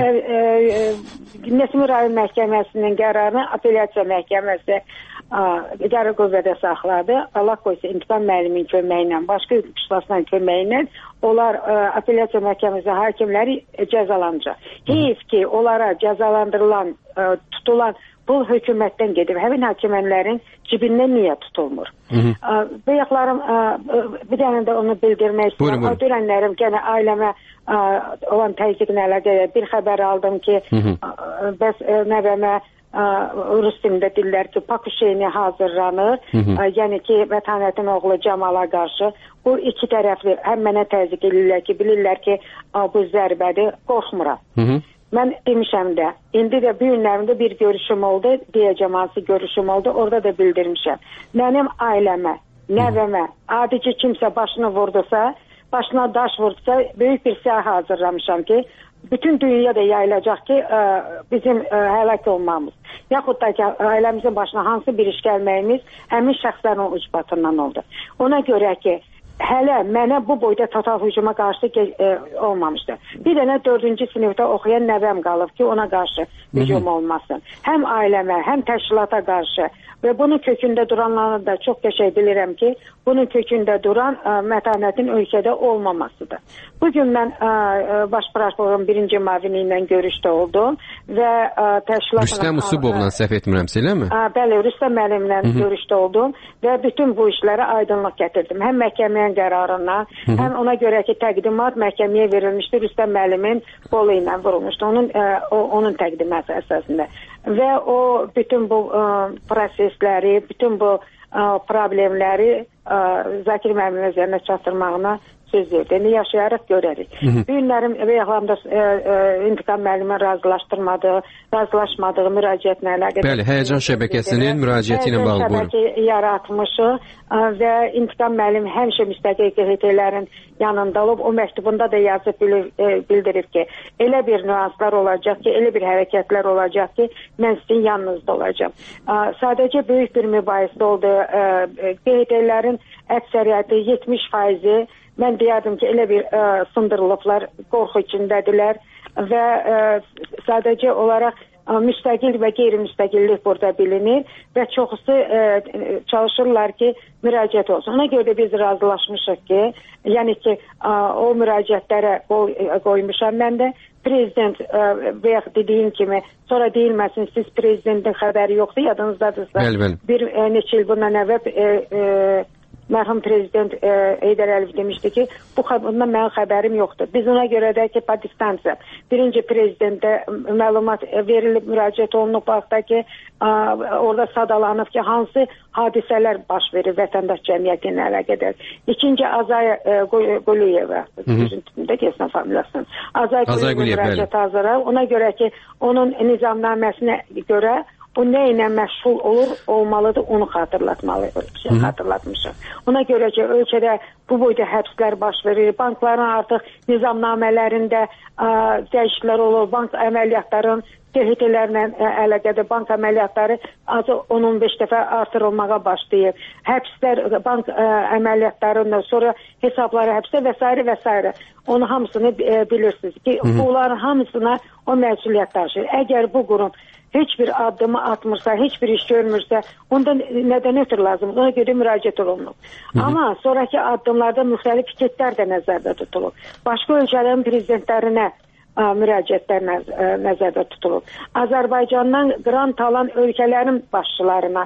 Nəsimi rayon məhkəməsinin qərarını apellyasiya məhkəməsi qərarı qüvvədə saxladı. Allah qoysa İntiqam müəllimin köməyi ilə, başqa hüquqşünasların köməyi ilə onlar apellyasiya məhkəməsi hakimləri cəzalanacaq. Heyf ki, onlara cəzalandırılan, tutulan bu hökumətdən gedib. Həmin hakimlərin cibindən niyə tutulmur? Bəyəklərim, bir dənə də onu bildirmək istəyirəm. Dönənlərim gənə ailəmə olan təzyiqlə əlaqədə bir xəbər aldım ki, bəs nəvəmə rus dilində dillər ki, Pakuşeyni hazırlanır. Yəni ki, Mətanətin oğlu Camala qarşı bu iki tərəfli həm mənə təzyiq edirlər ki, bilirlər ki, bu zərbədir, qorxmuram. Mən demişəm də, indi də bu günlərində bir görüşüm oldu, deyəcəm hansı görüşüm oldu, orada da bildirmişəm. Mənim ailəmə, nəvəmə, adici kimsə başını vurdusa, başına daş vurdusa, böyük bir siyah hazırlamışam ki, bütün dünya da yayılacaq ki, bizim həlak olmamız. Yaxud da ki, ailəmizin başına hansı bir iş gəlməyimiz həmin şəxslərin ucbatından oldu. Ona görə ki, hələ mənə bu boyda total hücuma qarşı olmamışdı. Bir dənə 4-cü sinifdə oxuyan nəvəm qalıb ki, ona qarşı hücum olmasın. Həm ailəmə, həm təşkilata qarşı və bunun kökündə duranları da çox qəşəng bilirəm ki, bunun kökündə duran mətanətin ölkədə olmamasıdır. Bugün mən baş prokurorun 1-ci müavini ilə görüşdə oldum və təşkilatla... Rüstəm Usubovla səhv etmirəmsə, eləmi? Bəli, Rüstəm müəllimlə görüşdə oldum və bütün bu işlərə aydınlıq gətirdim. Həm məhkəmənin qərarından, həm ona görə ki, təqdimat məhkəməyə verilmişdi, Rüstəm müəllimin qolu ilə vurulmuşdu, onun təqdimatı əsasında. Və o bütün bu prosesləri, bütün bu problemləri Zakir müəllimin üzərinə çatdırmağına söz verdi. İndi yaşayaraq görərik. Bu günlərim Reyhan'da İntiqam müəllimin razılaşmadığı müraciətlə əlaqədar. Bəli, Həyəcan şəbəkəsinin müraciəti ilə bağlı buyurun. Şəbəkə yaratmışıq və İntiqam müəllim həmişə müstəqil QHT-lərin yanında olub. O məktubunda da yazıb bildirib ki, elə bir nüanslar olacaq ki, elə bir hərəkətlər olacaq ki, mən sizin yanınızda olacağım. Sadəcə böyük bir mübahisə oldu. QHT-lərin əksəriyyəti 70%-i mən deyərdim ki, elə bir sındırılıblar, qorxu içindədirlər və sadəcə olaraq müstəqil və qeyri-müstəqillik burada bilinir və çoxusu çalışırlar ki, müraciət olsun. Ona görə də biz razılaşmışıq ki, yəni ki, o müraciətlərə qoymuşam mən də. Prezident və ya dediyim kimi, sonra deyilməsin, siz prezidentin xəbəri yoxdur, yadınızdadırsa. Bir neçə il bundan əvvəl mərhum prezident Heydər Əliyev demişdi ki, bundan mənim xəbərim yoxdur. Biz ona görə də ki, po distansiya birinci prezidentə məlumat verilib, müraciət olunub vaxtda ki, orada sadalanıb ki, hansı hadisələr baş verir vətəndaş cəmiyyətinə əlaqədar. İkinci Azay Quliyeva, üzüntümdə kesin familiyasının. Azay Quliyeva müraciət hazırlayıb. Ona görə ki, onun nizamnaməsinə görə o nə ilə məşğul olmalıdır, onu xatırlatmışam. Ona görə ki, ölkədə bu boyda həbslər baş verir, bankların artıq nizamnamələrində dəyişikliklər olur, bank əməliyyatların THT-lərlə əlaqədə bank əməliyyatları azı 10-15 dəfə artırılmağa başlayıb. Həbslər, bank əməliyyatlarından sonra hesabları həbsdə və s. Onu hamısını bilirsiniz ki, bunların hamısına o məsuliyyət daşıyır. Əgər bu qurum heç bir addımı atmırsa, heç bir iş görmürsə, onda nədən ötürü lazımdır? Ona görə müraciət olunub. Amma sonraki addımlarda müxtəlif piketlər də nəzərdə tutulub. Başqa ölkələrin prezidentlərinə müraciətlər nəzərdə tutulub. Azərbaycandan qrant alan ölkələrin başçılarına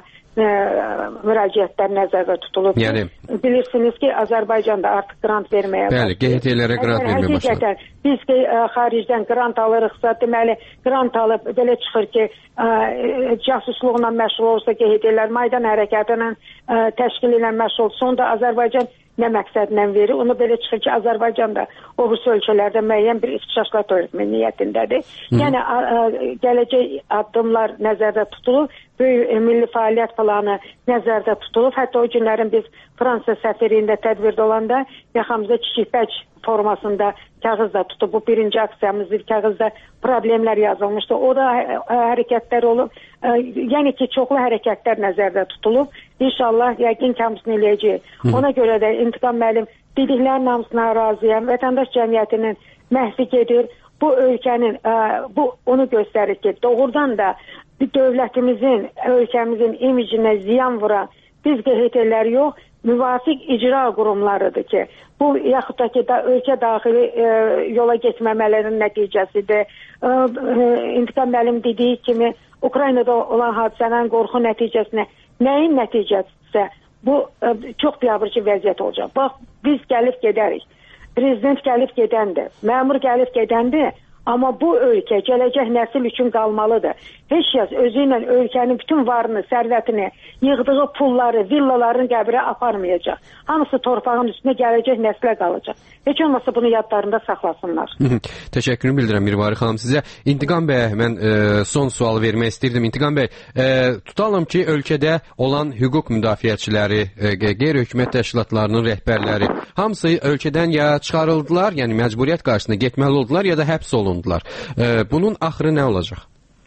müraciətlər nəzərdə tutulub. Yəni, bilirsiniz ki, Azərbaycanda artıq qrant verməyə başlayır. Bəli, QHT-lərə qrant verməyə başlayır. Biz ki, xaricdən qrant alırıqsa, deməli, qrant alıb belə çıxır ki, casusluqla məşğul olursa QHT-lər, Maydan hərəkatının təşkil ilə məşğul olursa, onda Azərbaycan nə məqsədlə verir? Onu belə çıxır ki, Azərbaycanda o birisi ölkələrdə müəyyən bir ixtişaşlat öğretmə niyyətindədir. Yəni, gələcək addımlar nəzərdə tutulub, böyük milli fəaliyyət planı nəzərdə tutulub. Hətta o günlərin biz Fransa səfirində tədbirdə olanda yaxamızda kiçik bəlk formasında kağız da tutub. Bu birinci aksiyamızdır, kağızda problemlər yazılmışdı. O da hərəkətlər olub. Yəni ki, çoxlu hərəkətlər nəzərdə tutulub. İnşallah yəqin ki, hamısını eləyəcəyik. Ona görə də İntiqam müəllim dediklərin hamısına razıyam. Vətəndaş cəmiyyətinin məhvi gedir. Bu ölkənin, bu onu göstərir ki, doğrudan da dövlətimizin, ölkəmizin imicinə ziyan vuran biz QHT-lər yox, müvafiq icra qurumlarıdır ki, bu yaxud da ki, ölkə daxili yola getməmələrin nəticəsidir. İntiqam müəllim dediyi kimi, Ukraynada olan hadisənin qorxu nəticəsinə, nəyin nəticəsisə, bu çox biabırçı vəziyyət olacaq. Bax, biz gəlib gedərik, prezident gəlib gedəndir, məmur gəlib gedəndir. Amma bu ölkə gələcək nəsil üçün qalmalıdır. Heç kəs özü ilə ölkənin bütün varını, sərvətini, yığdığı pulları, villaların qəbrə aparmayacaq. Hamısı torpağın üstünə gələcək nəslə qalacaq. Heç olmasa bunu yadlarında saxlasınlar. Təşəkkürümü bildirəm Mirvari xanım sizə. İntiqam bəy, mən son sual vermək istirdim. İntiqam bəy, tutalım ki, ölkədə olan hüquq müdafiəçiləri, qeyri-hökumət təşkilatlarının rəhbərləri hamısı ölkədən ya çıxarıldılar, yəni məcburiyyət qarşısında getməli oldular, ya da həbs olundular. Bunun axırı nə olacaq?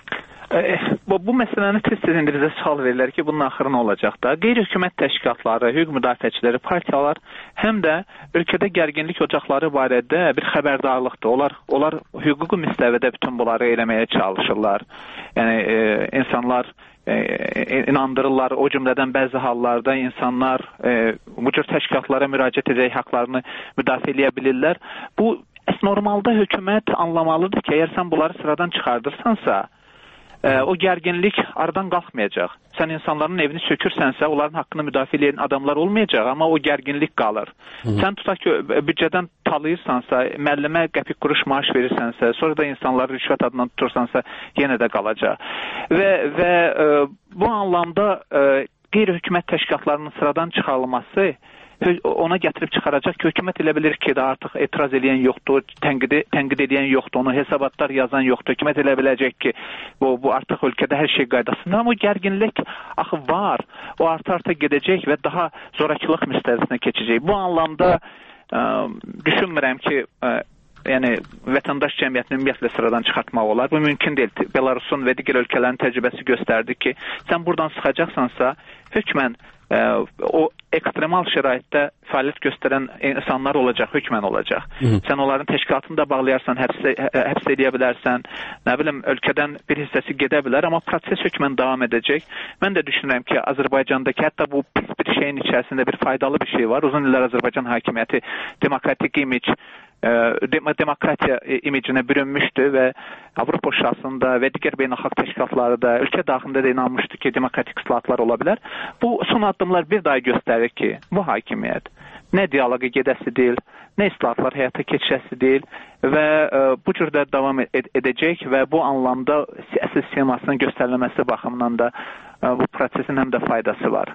Bu məsələni tez-tez indi bizə sual verirlər ki, bunun axırı nə olacaq da? Qeyri-hökumət təşkilatları, hüquq müdafiəçiləri, partiyalar həm də ölkədə gərginlik ocaqları barədə bir xəbərdarlıqdır. Onlar hüquqi müstəvidə bütün bunları eləməyə çalışırlar. Yəni, insanlar inandırırlar, o cümlədən bəzi hallarda insanlar bu cür təşkilatlara müraciət edəcək haqlarını müdafiə edə bilirlər. Bu, normalda hökumət anlamalıdır ki, əgər sən bunları sıradan çıxardırsansa, o gərginlik aradan qalxmayacaq. Sən insanların evini sökürsənsə, onların haqqını müdafiə edən adamlar olmayacaq, amma o gərginlik qalır. Sən tutaq ki, büdcədən talayırsansa, müəllimə qəpik quruş maaş verirsənsə, sonra da insanları rüşvət adından tutursansa, yenə də qalacaq. Və bu anlamda qeyri-hökumət təşkilatlarının sıradan çıxarılması ona gətirib çıxaracaq ki, hökumət elə bilir ki, artıq etiraz edən yoxdur, tənqid edən yoxdur, onu hesabatlar yazan yoxdur. Hökumət elə biləcək ki, bu artıq ölkədə hər şey qaydasında, amma o gərginlik axı var. O artıq gedəcək və daha zorakılıq müstəvisinə keçəcək. Bu anlamda düşünmürəm ki, yəni vətəndaş cəmiyyətini ümumiyyətlə sıradan çıxartmaq olar. Bu mümkün deyil. Belarusun və digər ölkələrin təcrübəsi göstərdi ki, sən buradan sıxacaqsansa, hökmən o ekstremal şəraitdə fəaliyyət göstərən insanlar olacaq, hökmən olacaq. Sən onların təşkilatını da bağlayarsan, həbs edə bilərsən, nə bilim, ölkədən bir hissəsi gedə bilər, amma proses hökmən davam edəcək. Mən də düşünürəm ki, Azərbaycandakı hətta bu pis bir şeyin içərisində bir faydalı bir şey var. Uzun illər Azərbaycan hakimiyyəti demokratiya imicinə bürünmüşdü və Avropa şahsında və digər beynəlxalq təşkilatları da ölkə daxilində də inanmışdı ki, demokratik islahatlar ola bilər. Bu son addımlar bir daha göstərir ki, bu hakimiyyət nə dialoqa gedəsi deyil, nə islahatlar həyata keçirəsi deyil və bu cürdə davam edəcək və bu anlamda siyasi sistemasının göstərilməsi baxımından da bu prosesin həm də faydası var,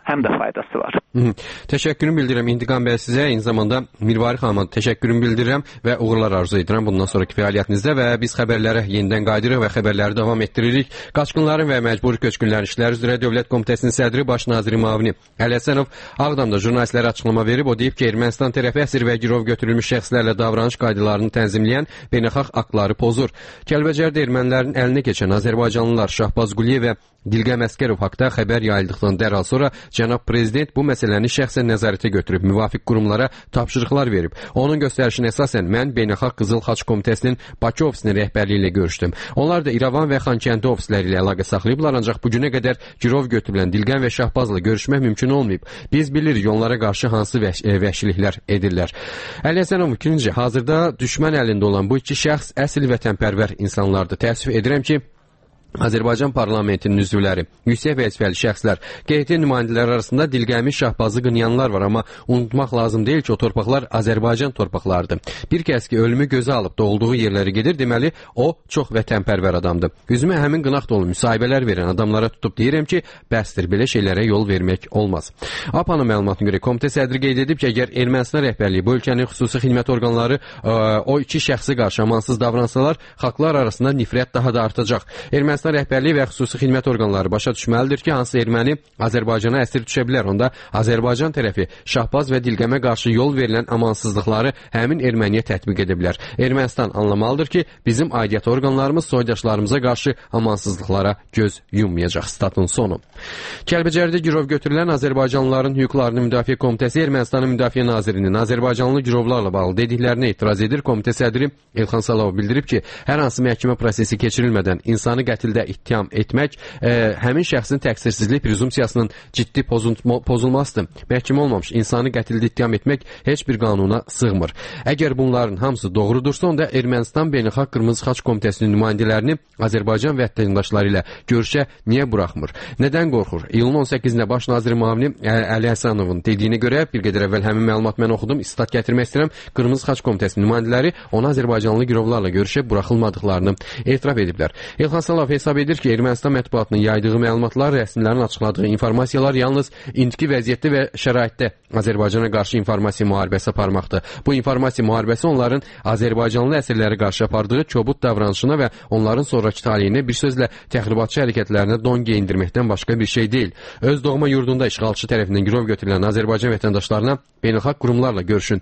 Təşəkkürümü bildirirəm İntiqam bəy sizə, eyni zamanda Mirvari xanıma təşəkkürümü bildirirəm və uğurlar arzu edirəm bundan sonraki fəaliyyətinizdə və biz xəbərlərə yenidən qayıdırıq və xəbərləri davam etdiririk. Qaçqınların və məcburi köçkünlərin işləri üzrə Dövlət Komitəsinin sədri Baş naziri müavini Əli Həsənov Ağdamda jurnalistlərə açıqlama verib. O deyib ki, Ermənistan tərəfi əsir və girov götürülmüş şəxslərlə davranış qaydalarını tənzimləyən beynəlxalq aktları pozur. Kəlbəcərdə ermənilərin əlinə keçən Azərbaycanlılar Şahbaz Quliyev və Dilqəm Əskərov haqda xəbər yayıldıqdan dərhal sonra cənab prezident bu məsələni şəxsən nəzarətə götürüb, müvafiq qurumlara tapşırıqlar verib. Onun göstərişinə əsasən mən Beynəlxalq Qızıl Xaç Komitəsinin Bakı ofisinin rəhbərliyi ilə görüşdüm. Onlar da İrəvan və Xankəndi ofisləri ilə əlaqə saxlayıblar, ancaq bu günə qədər girov götürülən Dilqəm və Şahbazla görüşmək mümkün olmayıb. Biz bilirik onlara qarşı hansı vəhşiliklər edirlər. Əli Həsənov fikrincə, hazırda düşmən əlində olan bu iki şəxs əsl vətənpərvər insanlardır. Təəssüf edirəm ki, Azərbaycan parlamentinin üzvləri, yüksək vəzifəli şəxslər, QT nümayəndələri arasında Dilqəmi Şahbazı qınayanlar var, amma unutmaq lazım deyil ki, o torpaqlar Azərbaycan torpaqlarıdır. Bir kəs ki, ölümü gözə alıb doğulduğu yerlərə gedir, deməli, o çox vətənpərvər adamdır. Üzümə həmin qınaq dolu müsahibələr verən adamlara tutub deyirəm ki, bəsdir, belə şeylərə yol vermək olmaz. APA'nın məlumatına görə komitə sədri qeyd edib ki, əgər Ermənistan rəhbərliyi bu ölkənin xüsusi xidmət orqanları o iki şəxsi qarşı amansız davransalar, xalqlar arasında nifrət daha da artacaq. Ermənistan rəhbərliyi və xüsusi xidmət orqanları başa düşməlidir ki, hansı erməni Azərbaycana əsir düşə bilər. Onda Azərbaycan tərəfi Şahbaz və Dilqəmə qarşı yol verilən amansızlıqları həmin erməniyə tətbiq edə bilər. Ermənistan anlamalıdır ki, bizim aidiyyət orqanlarımız soydaşlarımıza qarşı amansızlıqlara göz yummayacaq. Statın sonu. Kəlbəcərdə girov götürülən Azərbaycanlıların hüquqlarını müdafiə komitəsi Ermənistanın müdafiə nazirinin Azərbaycanlı girovlarla bağlı dediklərinə etiraz edir. Komitə sədri Elxan Salov bildirib ki, hər hansı məhkəmə prosesi keçirilmədən insanı qətildə ittiham etmək həmin şəxsin təqsirsizlik prezumsiyasının ciddi pozulmasıdır. Məhkəmə olmamış insanı qətildə ittiham etmək heç bir qanuna sığmır. Əgər bunların hamısı doğrudursa, onda Ermənistan Beynəlxalq Qırmızı Xaç Komitəsinin nümayəndələrini Azərbaycan vətəndaşları ilə görüşə niyə buraxmır? Nədən qorxur? İyulun 18-də baş naziri müavini Əli Həsənovun dediyinə görə bir qədər əvvəl həmin məlumat mən oxudum. İstat gətirmək istəyirəm. Qırmızı Xaç Komitəsinin nümayəndələri ona Azərbaycanlı girovlarla görüşə buraxılmadıqlarını etiraf ediblər. Elxan Salov hesab edir ki, Ermənistan mətbuatının yaydığı məlumatlar, rəsmilərin açıqladığı informasiyalar yalnız indiki vəziyyətdə və şəraitdə Azərbaycana qarşı informasiya müharibəsi aparmaqdır. Bu informasiya müharibəsi onların Azərbaycanlı əsirlərə qarşı apardığı kobud davranışına və onların sonraki taleyinə, bir sözlə təxribatçı hərəkətlərinə don geyindirməkdən başqa bir şey deyil. Öz doğma yurdunda işğalçı tərəfindən girov götürülən Azərbaycan vətəndaşlarına beynəlxalq qurumlarla görüşün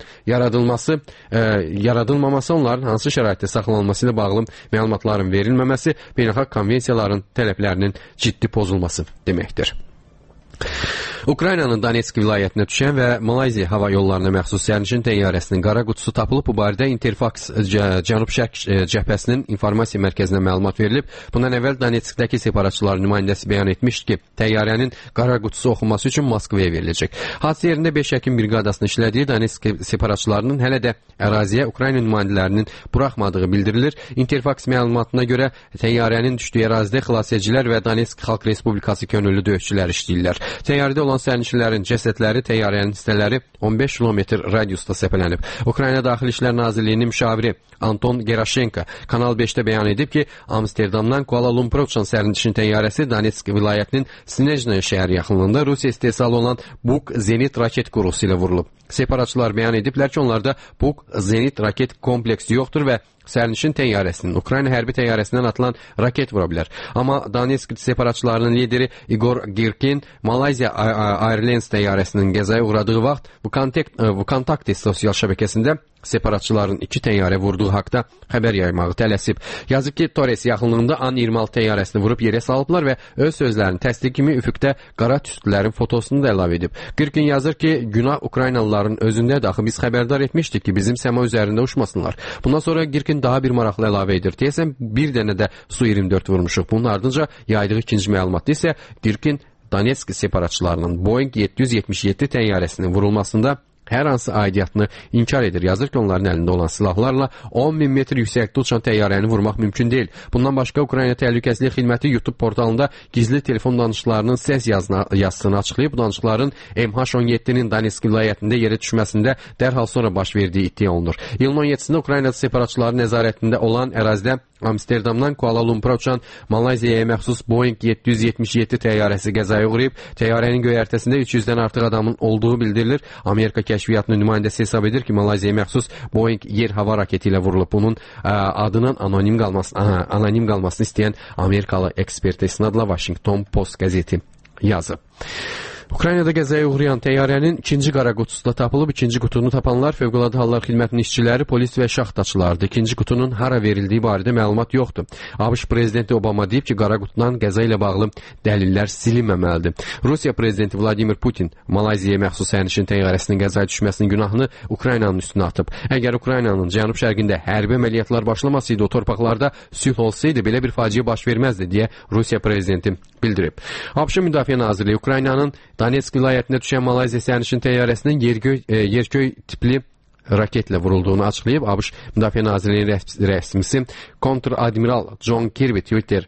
yaradılmaması, onların hansı şəraitdə saxlanılması ilə bağlı məlumatların verilməməsi, beynəlxalq konvensiyaların tələblərinin ciddi pozulması deməkdir. Ukraynanın Donetsk vilayətinə düşən və Malayziya hava yollarına məxsus sərnişin təyyarəsinin qara qutusu tapılıb. Bu barədə Interfax Cənub-Şərq cəbhəsinin informasiya mərkəzinə məlumat verilib. Bundan əvvəl Donetskdəki separatçılar nümayəndəsi bəyan etmişdi ki, təyyarənin qara qutusu oxunması üçün Moskvaya veriləcək. Hadisə yerində 5 həkim briqadasının işlədiyi Donetsk separatçılarının hələ də əraziyə Ukrayna nümayəndələrinin buraxmadığı bildirilir. Interfax məlumatına görə təyyarənin düşdüyü ərazidə xilasedicilər və Donetsk Xalq Respublikası könüllü döyüşçülər işləyirlər. Təyyarədə olan sərnişinlərin cəsədləri təyyarənin hissələri 15 kilometr radiusda səpələnib. Ukrayna Daxili İşlər Nazirliyinin müşaviri Anton Gerashenko Kanal 5-də bəyan edib ki, Amsterdamdan Kuala Lumpura uçan sərnişin təyyarəsi Donetsk vilayətinin Snejnaya şəhəri yaxınlığında Rusiya istehsalı olan Buk zenit raket qurusu ilə vurulub. Separatçılar bəyan ediblər ki, onlarda Buk zenit raket kompleksi yoxdur və sərnişin təyyarəsinin Ukrayna hərbi təyyarəsindən atılan raket vura bilər. Amma Donetsk separatçılarının lideri Igor Girkin Malayziya Airlines təyyarəsinin qəzaya uğradığı vaxt Vukantakti sosial şəbəkəsində separatçıların 2 təyyarə vurduğu haqda xəbər yaymağı tələsib. Yazıb ki, Torres yaxınlığında An-26 təyyarəsini vurub yerə salıblar və öz sözlərinin təsdiqi kimi üfüqdə qara tüstülərin fotosunu da əlavə edib. Girkin yazır ki, günah Ukraynalıların özündədir. Axı biz xəbərdar etmişdik ki, bizim səma üzərində uçmasınlar. Bundan sonra Girkin daha bir maraqlı əlavə edir. Deyəsən, bir dənə də Su-24 vurmuşuq. Bunun ardınca yaydığı ikinci məlumatda isə Girkin Donetsk separatçılarının Boeing 777 təyyarəsinin vurulmasında hər hansı aidiyyatını inkar edir. Yazır ki, onların əlində olan silahlarla 10.000 metr yüksəklikdə uçan təyyarəni vurmaq mümkün deyil. Bundan başqa Ukrayna Təhlükəsizlik Xidməti YouTube portalında gizli telefon danışıqlarının səs yazısını açıqlayıb. Bu danışıqların MH17-nin Donetsk vilayətində yerə düşməsində dərhal sonra baş verdiyi iddia olunur. İyulun 17-sində Ukrayna separatçıların nəzarətində olan ərazidə Amsterdamdan Kuala Lumpura uçan Malayziyaya məxsus Boeing 777 təyyarəsi qəzaya uğrayıb. Təyyarənin göyərtəsində 300-dən artıq adamın olduğu bildirilir. Amerika kəşfiyyatının nümayəndəsi hesab edir ki, Malayziyaya məxsus Boeing yer-hava raketi ilə vurulub. Bunun adının anonim qalmasını istəyən Amerikalı ekspertə isnadla Washington Post qəzeti yazıb. Ukraynada qəzaya uğrayan təyyarənin ikinci qara qutusu da tapılıb. İkinci qutunu tapanlar Fövqəladə Hallar Xidmətinin işçiləri, polis və şaxtaçılardır. İkinci qutunun hara verildiyi barədə məlumat yoxdur. ABŞ prezidenti Obama deyib ki, qara qutudan qəza ilə bağlı dəlillər silinməməlidir. Rusiya prezidenti Vladimir Putin Malayziyaya məxsus sərnişin təyyarəsinin qəzaya düşməsinin günahını Ukraynanın üstünə atıb. Əgər Ukraynanın cənub-şərqində hərbi əməliyyatlar başlamasaydı, o torpaqlarda sülh olsaydı, belə bir faciə baş verməzdi deyə Rusiya prezidenti bildirib. ABŞ Müdafiə Nazirliyi Ukraynanın Donetsk vilayətində düşən Malayziya sərnişin təyyarəsinin yerköy tipli raketlə vurulduğunu açıqlayıb. ABŞ Müdafiə Nazirliyinin rəsmisi kontr-admiral John Kirby Twitter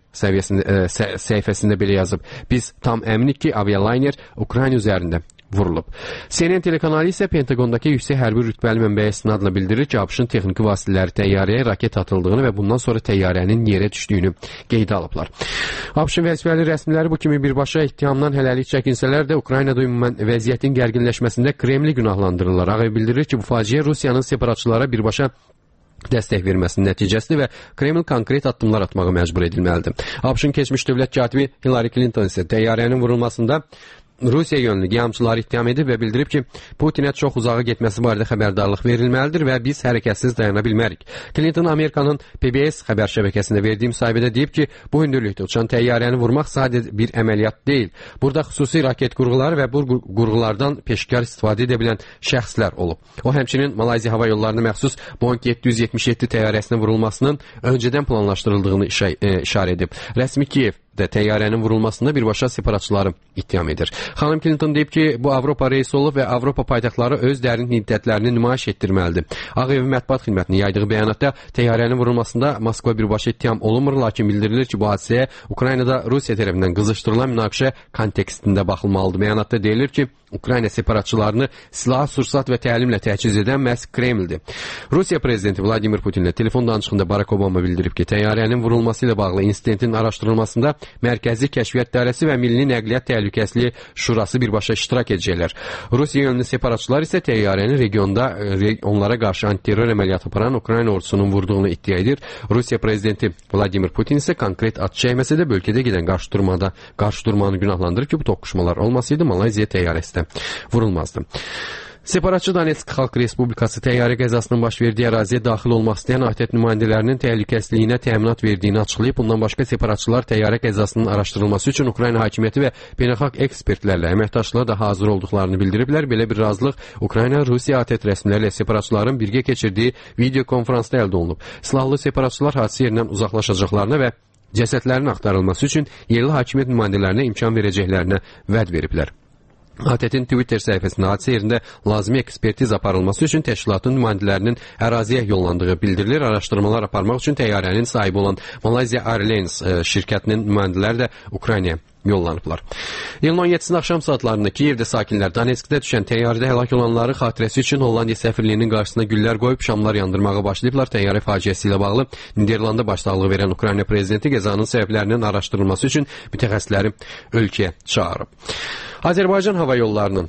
səhifəsində belə yazıb. Biz tam əminik ki, avialayner Ukrayna üzərində vurulub. CNN telekanalı isə Pentagondakı yüksək hərbi rütbəli mənbəyə istinadla bildirir ki, ABŞ-ın texniki vasitələri təyyarəyə raket atıldığını və bundan sonra təyyarənin yerə düşdüyünü qeydə alıblar. ABŞ-ın vəzifəli rəsmiləri bu kimi birbaşa ittihamdan hələlik çəkinsələr də Ukraynada ümumən vəziyyətin gərginləşməsində Kremli günahlandırırlar. Ağ Ev bildirir ki, bu faciə Rusiyanın separatçılara birbaşa dəstək verməsinin nəticəsidir və Kreml konkret addımlar atmağa məcbur edilməlidir. ABŞ-ın keçmiş dövlət katibi Hillary Clinton isə təyyarənin vurulmasında Rusiya yönlü qiyamçıları ittiham edib və bildirib ki, Putinə çox uzağa getməsi barədə xəbərdarlıq verilməlidir və biz hərəkətsiz dayana bilmərik. Clinton Amerikanın PBS xəbər şəbəkəsində verdiyi müsahibədə deyib ki, bu hündürlükdə uçan təyyarəni vurmaq sadəcə bir əməliyyat deyil. Burada xüsusi raket qurğuları və bu qurğulardan peşkar istifadə edə bilən şəxslər olub. O həmçinin Malayziya hava yollarına məxsus Boeing 777 təyyarəsinin vurulmasının öncədən planlaşdırıldığını işarə edib. Rəsmi Kiyev də təyyarənin vurulmasında birbaşa separatçıları ittiham edir. Xanım Clinton deyib ki, bu Avropa reysi olub və Avropa paytaxtları öz dərin hiddətlərini nümayiş etdirməlidir. Ağ Ev mətbuat xidmətinin yaydığı bəyanatda təyyarənin vurulmasında Moskva birbaşa ittiham olunmur, lakin bildirilir ki, bu hadisəyə Ukraynada Rusiya tərəfindən qızışdırılan münaqişə kontekstində baxılmalıdır. Bəyanatda deyilir ki, Ukrayna separatçılarını silah, sursat və təlimlə təchiz edən məhz Kremldir. Rusiya prezidenti Vladimir Putinlə telefon danışığında Barack Obama bildirib ki, təyyarənin vurulması ilə bağlı insidentin araşdırılmasında Mərkəzi Kəşfiyyat İdarəsi və Milli Nəqliyyat Təhlükəsizliyi Şurası birbaşa iştirak edəcəklər. Rusiya yönlü separatçılar isə təyyarəni regionda onlara qarşı antiterror əməliyyatı aparan Ukrayna ordusunun vurduğunu iddia edir. Rusiya prezidenti Vladimir Putin isə konkret ad çəkməsə də bölgədə gedən qarşıdurmanı günahlandırır ki, bu toqquşmalar olmasaydı Malayziya təyyarəsi də vurulmazdı. Separatçı Donetsk Xalq Respublikası təyyarə qəzasının baş verdiyi əraziyə daxil olmaq istəyən ATƏT nümayəndələrinin təhlükəsizliyinə təminat verdiyini açıqlayıb. Bundan başqa separatçılar təyyarə qəzasının araşdırılması üçün Ukrayna hakimiyyəti və beynəlxalq ekspertlərlə əməkdaşlığa da hazır olduqlarını bildiriblər. Belə bir razılıq Ukrayna, Rusiya ATƏT rəsmiləri ilə separatçıların birgə keçirdiyi video konfransda əldə olunub. Silahlı separatçılar hadisə yerindən uzaqlaşacaqlarına və cəsədlərin axtarılması üçün yerli hakimiyyət nümayəndələrinə imkan verəcəklərinə vəd veriblər. ATƏT-in Twitter səhifəsində hadisə yerində lazımi ekspertiz aparılması üçün təşkilatın nümayəndələrinin əraziyə yollandığı bildirilir. Araşdırmalar aparmaq üçün təyyarənin sahibi olan Malaysia Airlines şirkətinin nümayəndələri də Ukraynaya yollanıblar. İyulun 17-sində axşam saatlarında Kiyevdə sakinlər Donetskdə düşən təyyarədə həlak olanların xatirəsi üçün Hollandiya səfirliyinin qarşısına güllər qoyub şamlar yandırmağa başlayıblar. Təyyarə faciəsi ilə bağlı Niderlanda başsağlığı verən Ukrayna prezidenti qəzanın səbəblərinin araşdırılması üçün mütəxəssisləri ölkəyə çağırıb. Azərbaycan hava yollarının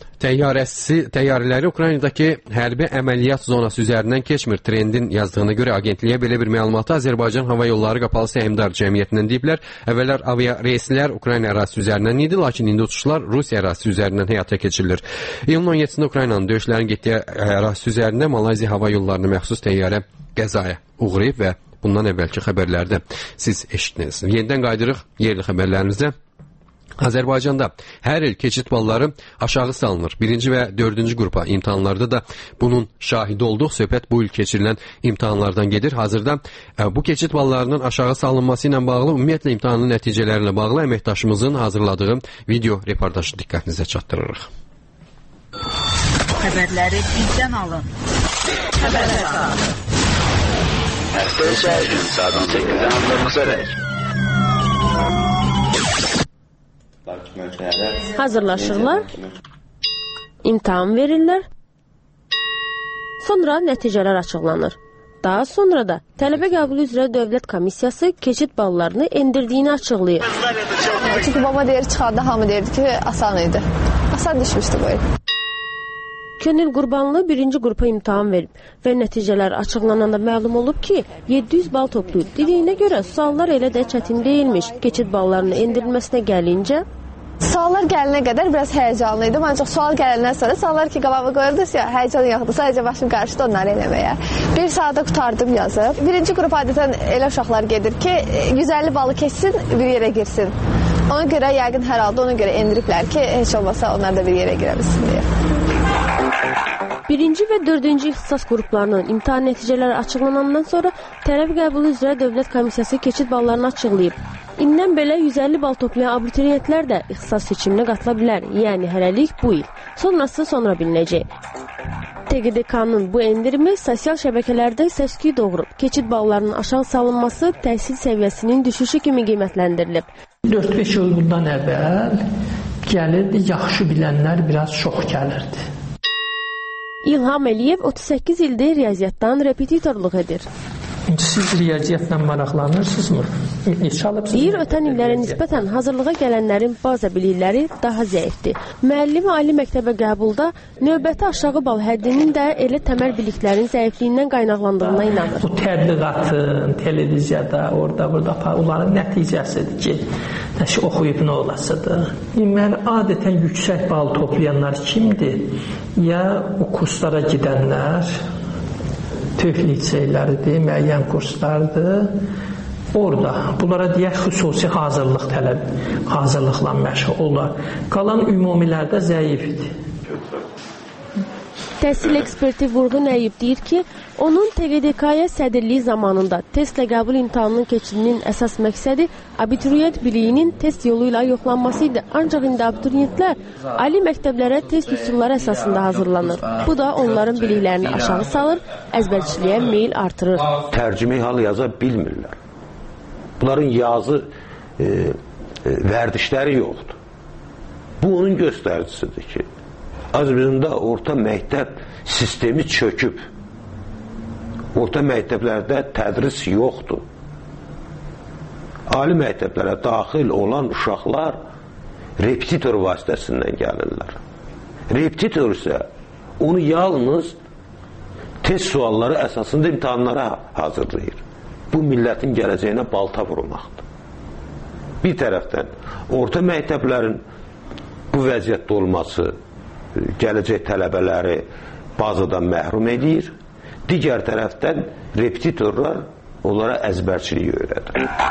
təyyarələri Ukraynadakı hərbi əməliyyat zonası üzərindən keçmir. Trendin yazdığına görə agentliyə belə bir məlumatı Azərbaycan Hava Yolları Qapalı Səhmdar Cəmiyyətindən deyiblər. Əvvəllər avia reyslər Ukrayna ərazisi üzərindən idi, lakin indi uçuşlar Rusiya ərazisi üzərindən həyata keçirilir. İyulun 17-sində Ukraynanın döyüşlərin getdiyi ərazisi üzərində Malayziya Hava Yollarına məxsus təyyarə qəzaya uğrayıb və bundan əvvəlki xəbərlərdə siz eşitdiniz. Yenidən qayıdırıq yerli xəbərlərimizdə. Azərbaycanda hər il keçid balları aşağı salınır. 1-ci və 4-cü qrupa imtahanlarda da bunun şahidi olduq. Söhbət bu il keçirilən imtahanlardan gedir. Hazırda bu keçid ballarının aşağı salınması ilə bağlı, ümumiyyətlə imtahanın nəticələri ilə bağlı əməkdaşımızın hazırladığı video reportajı diqqətinizə çatdırırıq. Xəbərləri bizdən alın. Xəbər saatı. Həftə içi hər gün saat 18-dən 19-a hazırlaşırlar, imtahan verirlər, sonra nəticələr açıqlanır. Daha sonra da tələbə qəbulu üzrə dövlət komissiyası keçid ballarını endirdiyini açıqlayır. Çünki baba deyir, çıxanda hamı deyirdi ki, asan idi. Asan düşmüşdü bu il. Könül Qurbanlı birinci qrupa imtahan verib və nəticələr açıqlananda məlum olub ki, 700 bal toplayıb. Dediyinə görə suallar elə də çətin deyilmiş. Keçid ballarının endirilməsinə gəlincə, suallar gəlinə qədər biraz həyəcanlı idim, ancaq sual gələndən sonra suallar ki, qabağıma qoyurdunuz ya, həyəcan yoxdur, sadəcə başım qarşıda onları eləməyə. Bir saata qutardım yazıb. Birinci qrup adətən elə uşaqlar gedir ki, 150 balı keçsin, bir yerə girsin. Ona görə yəqin hər halda ona görə endiriblər ki, heç olmasa onlar da bir yerə girə bilsin deyə. Birinci və dördüncü ixtisas qruplarının imtahan nəticələri açıqlanandan sonra tələb qəbulu üzrə dövlət komissiyası keçid ballarını açıqlayıb. İndən belə 150 bal toplayan abituriyentlər də ixtisas seçiminə qatıla bilər, yəni hələlik bu il. Sonrası sonra bilinəcək. TQDK-nın bu endirimi sosial şəbəkələrdə səs-küy doğurub. Keçid ballarının aşağı salınması təhsil səviyyəsinin düşüşü kimi qiymətləndirilib. 4-5 il bundan əvvəl gəlirdi, yaxşı bilənlər biraz çox gəlirdi. İlham Əliyev 38 ildir riyaziyyatdan repetitorluq edir. Siz riyaziyyatla maraqlanırsınızmı? Deyir, ötən illərə nisbətən hazırlığa gələnlərin baza bilikləri daha zəifdir. Müəllim ali məktəbə qəbulda növbəti aşağı bal həddinin də elə təməl biliklərin zəifliyindən qaynaqlandığına inanır. Bu təbliğatın, televiziyada, orada, onların nəticəsidir ki, oxuyub nə olasıdır. Deməli, adətən yüksək bal toplayanlar kimdir? Ya o kurslara gedənlər, TÜF liseyləridir, müəyyən kurslardır. Orada, bunlara deyək, xüsusi hazırlıqla məşğul olar. Qalan ümumilərdə zəifdir. Təhsil eksperti Vurğun Əyyub deyir ki, onun TQDK-ya sədrliyi zamanında testlə qəbul imtahanının keçidinin əsas məqsədi abituriyent biliyinin test yolu ilə yoxlanması idi. Ancaq indi abituriyentlər ali məktəblərə test üsulları əsasında hazırlanır. Bu da onların biliklərini aşağı salır, əzbərçiliyə meyil artırır. Tərcümə halı yaza bilmirlər. Bunların yazı vərdişləri yoxdur. Bu onun göstəricisidir ki, Azərbaycanda orta məktəb sistemi çöküb. Orta məktəblərdə tədris yoxdur. Ali məktəblərə daxil olan uşaqlar repetitor vasitəsindən gəlirlər. Repetitor isə onu yalnız test sualları əsasında imtahanlara hazırlayır. Bu millətin gələcəyinə balta vurmaqdır. Bir tərəfdən orta məktəblərin bu vəziyyətdə olması gələcək tələbələri bazadan məhrum edir. Digər tərəfdən repetitorlar onlara əzbərçiliyi öyrədir.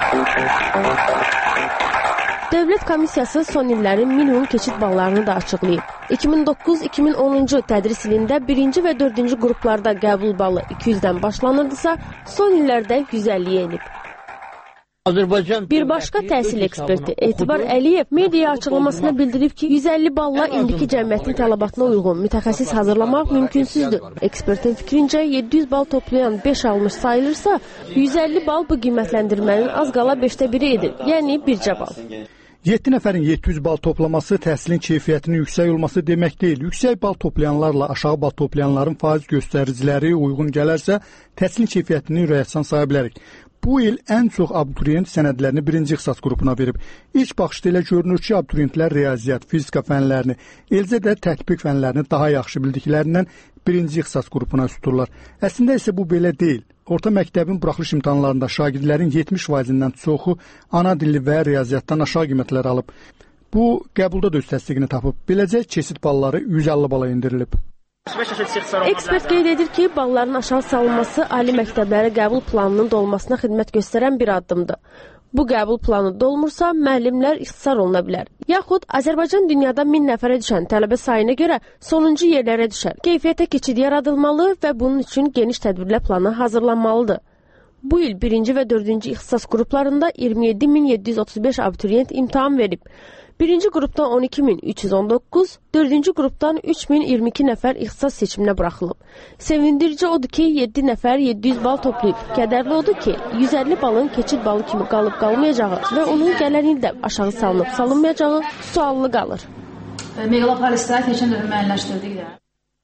Dövlət komissiyası son illərin minimum keçid ballarını da açıqlayıb. 2009-2010-cu tədris ilində 1-ci və 4-cü qruplarda qəbul balı 200-dən başlanırdısa, son illərdə 150-yə enib. Bir başqa təhsil eksperti Etibar Əliyev mediaya açıqlamasına bildirib ki, 150 balla indiki cəmiyyətin tələbatına uyğun mütəxəssis hazırlamaq mümkünsüzdür. Ekspertin fikrincə 700 bal toplayan 5 almış sayılırsa, 150 bal bu qiymətləndirmənin az qala 5də biri edir, yəni bircə bal. 7 nəfərin 700 bal toplaması təhsilin keyfiyyətinin yüksək olması demək deyil. Yüksək bal toplayanlarla aşağı bal toplayanların faiz göstəriciləri uyğun gələrsə, təhsilin keyfiyyətini ürəksən saya bilərik. Bu il ən çox abituriyent sənədlərini birinci ixtisas qrupuna verib. İlk baxışda elə görünür ki, abituriyentlər riyaziyyat, fizika fənlərini, eləcə də tətbiq fənlərini daha yaxşı bildiklərindən birinci ixtisas qrupuna üstürlər. Əslində isə bu belə deyil. Orta məktəbin buraxılış imtahanlarında şagirdlərin 70%-dən çoxu ana dilli və riyaziyyatdan aşağı qiymətlər alıb. Bu, qəbulda da öz təsdiqini tapıb. Beləcə, keçid balları 150 bala indirilib. Ekspert qeyd edir ki, balların aşağı salınması ali məktəblərə qəbul planının dolmasına xidmət göstərən bir addımdır. Bu qəbul planı dolmursa, müəllimlər ixtisar oluna bilər. Yaxud Azərbaycan dünyada 1000 nəfərə düşən tələbə sayına görə sonuncu yerlərə düşər. Keyfiyyətə keçid yaradılmalı və bunun üçün geniş tədbirlər planı hazırlanmalıdır. Bu il 1-ci və 4-cü ixtisas qruplarında 27.735 abituriyent imtahan verib. Birinci qrupdan 12.319, dördüncü qrupdan 3.022 nəfər ixtisas seçiminə buraxılıb. Sevindirici odur ki, 7 nəfər 700 bal toplayıb. Kədərli odur ki, 150 balın keçid balı kimi qalıb-qalmayacağı və onun gələn ildə aşağı salınıb-salınmayacağı suallı qalır. Meqalopolisdə keçən dövr müəyyənləşdirdik də.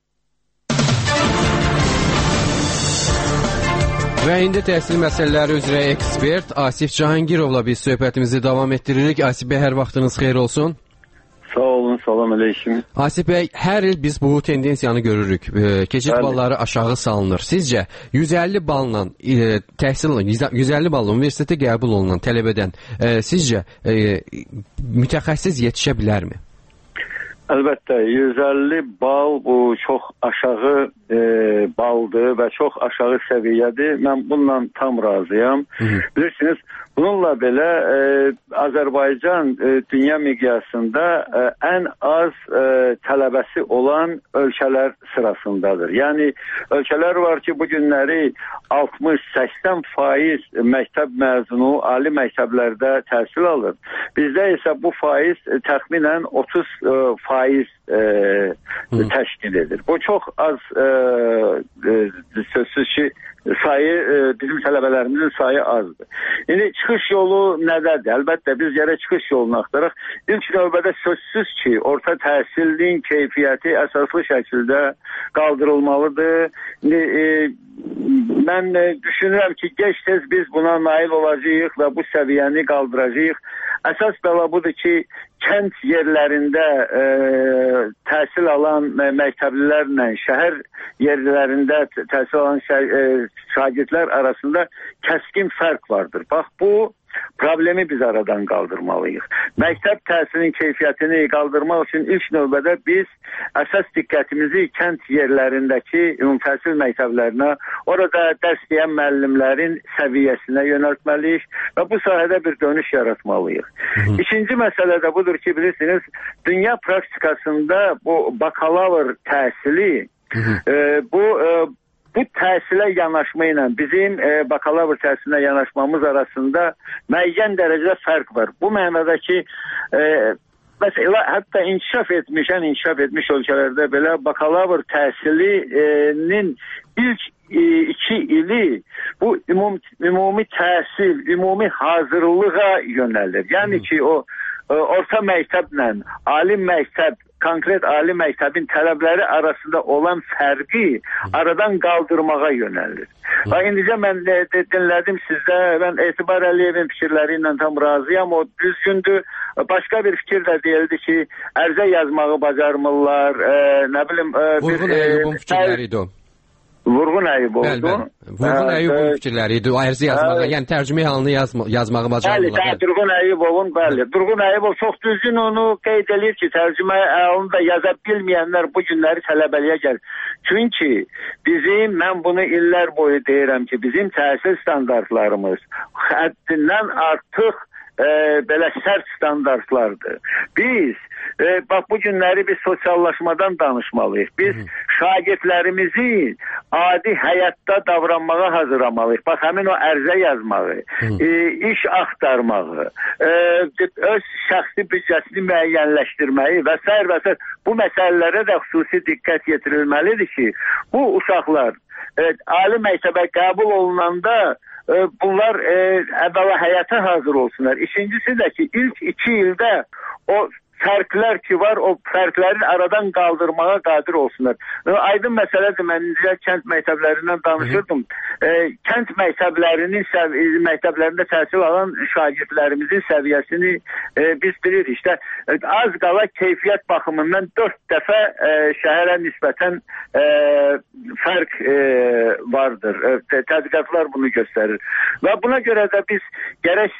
Və indi təhsil məsələləri üzrə ekspert Asif Cahangirovla biz söhbətimizi davam etdiririk. Asif bəy, hər vaxtınız xeyir olsun. Sağ olun, salam aleyküm. Asif bəy, hər il biz bu tendensiyanı görürük. Keçid balları aşağı salınır. Sizcə 150 balla təhsil 150 balla universitetə qəbul olunan tələbədən sizcə mütəxəssis yetişə bilərmi? Əlbəttə, 150 bal bu çox aşağı baldır və çox aşağı səviyyədir. Mən bununla tam razıyam. Bilirsiniz, bununla belə Azərbaycan dünya miqyasında ən az tələbəsi olan ölkələr sırasındadır. Yəni, ölkələr var ki, bu günləri 60-80% məktəb məzunu ali məktəblərdə təhsil alır. Bizdə isə bu faiz təxminən 30% təşkil edir. Bu çox az sözsüz ki, bizim tələbələrimizin sayı azdır. İndi çıxış yolu nədədir? Əlbəttə, biz gərək çıxış yolunu axtaraq. İlk növbədə sözsüz ki, orta təhsilin keyfiyyəti əsaslı şəkildə qaldırılmalıdır. Mən düşünürəm ki, gec-tez biz buna nail olacağıq və bu səviyyəni qaldıracağıq. Əsas bəla budur ki, kənd yerlərində təhsil alan məktəblilərlə şəhər yerlərində təhsil alan şagirdlər arasında kəskin fərq vardır. Bax, bu problemi biz aradan qaldırmalıyıq. Məktəb təhsilinin keyfiyyətini qaldırmaq üçün ilk növbədə biz əsas diqqətimizi kənd yerlərindəki ümumi təhsil məktəblərinə, orada dərs deyən müəllimlərin səviyyəsinə yönəltməliyik və bu sahədə bir dönüş yaratmalıyıq. İkinci məsələ də budur ki, bilirsiniz, dünya praktikasında bu bakalavr təhsili bu təhsilə yanaşma ilə bizim bakalavr təhsilinə yanaşmamız arasında müəyyən dərəcədə fərq var. Bu mənada ki, mesela hətta inkişaf etmiş ölkələrdə belə bakalavr təhsilinin ilk 2 ili bu ümumi təhsil, ümumi hazırlığa yönəlir. Yəni ki, o orta məktəblə ali məktəb, konkret ali məktəbin tələbləri arasında olan fərqi aradan qaldırmağa yönəlir. Və indicə mən dinlədim sizdə, mən Etibar Əliyevin fikirləri ilə tam razıyam, o düzgündür. Başqa bir fikir də deyildi ki, ərzə yazmağı bacarmırlar, nə bilim... Vurğun Əyyubun fikirləri idi o. Vurğun Əyyubun. Vurğun Əyyubun fikirləri idi, o ərzə yazmağı, yəni tərcümə halını yazmağı bacarmırlar. Bəli, Vurğun Əyyubun, bəli. Vurğun Əyyubun çox düzgün onu qeyd edir ki, tərcümə halını da yaza bilməyənlər bu günləri tələbəliyə gəlir. Çünki mən bunu illər boyu deyirəm ki, bizim təhsil standartlarımız həddindən artıq belə sərt standartlardır. Biz, bax bu günləri biz sosiallaşmadan danışmalıyıq. Biz şagirdlərimizi adi həyatda davranmağa hazırlamalıyıq. Bax, həmin o ərzə yazmağı, iş axtarmağı, öz şəxsi büdcəsini müəyyənləşdirməyi və s. Bu məsələlərə də xüsusi diqqət yetirilməlidir ki, bu uşaqlar ali məktəbə qəbul olunanda bunlar əvvəla həyata hazır olsunlar. İkincisi də ki, ilk 2 ildə o fərqlər ki var, o fərqləri aradan qaldırmağa qadir olsunlar. Aydın məsələdir, mən kənd məktəblərindən danışırdım. Kənd məktəblərində təhsil alan şagirdlərimizin səviyyəsini biz bilirik. İşte, az qala keyfiyyət baxımından 4 dəfə şəhərə nisbətən fərq vardır. Tədqiqatlar bunu göstərir. Və buna görə də biz gərək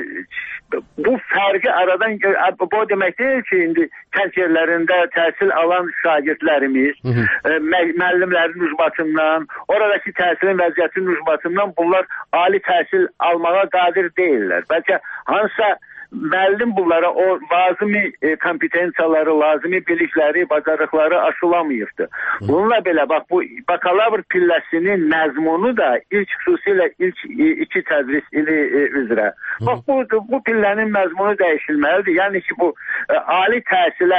bu fərqi aradan, bu demək deyil ki, indi kənd yerlərində təhsil alan şagirdlərimiz, müəllimlərin ucbatından, oradakı təhsilin vəziyyətinin ucbatından bunlar ali təhsil almağa qadir deyirlər. Bəlkə hansısa müəllim bunlara o lazımi kompetensiyaları, lazımi bilikləri, bacarıqları aşılamayıbdı. Bununla belə bax bu bakalavr pilləsinin məzmunu da xüsusilə ilk 2 tədris ili üzrə. Bax bu pillənin məzmunu dəyişilməlidir. Yəni ki bu ali təhsilə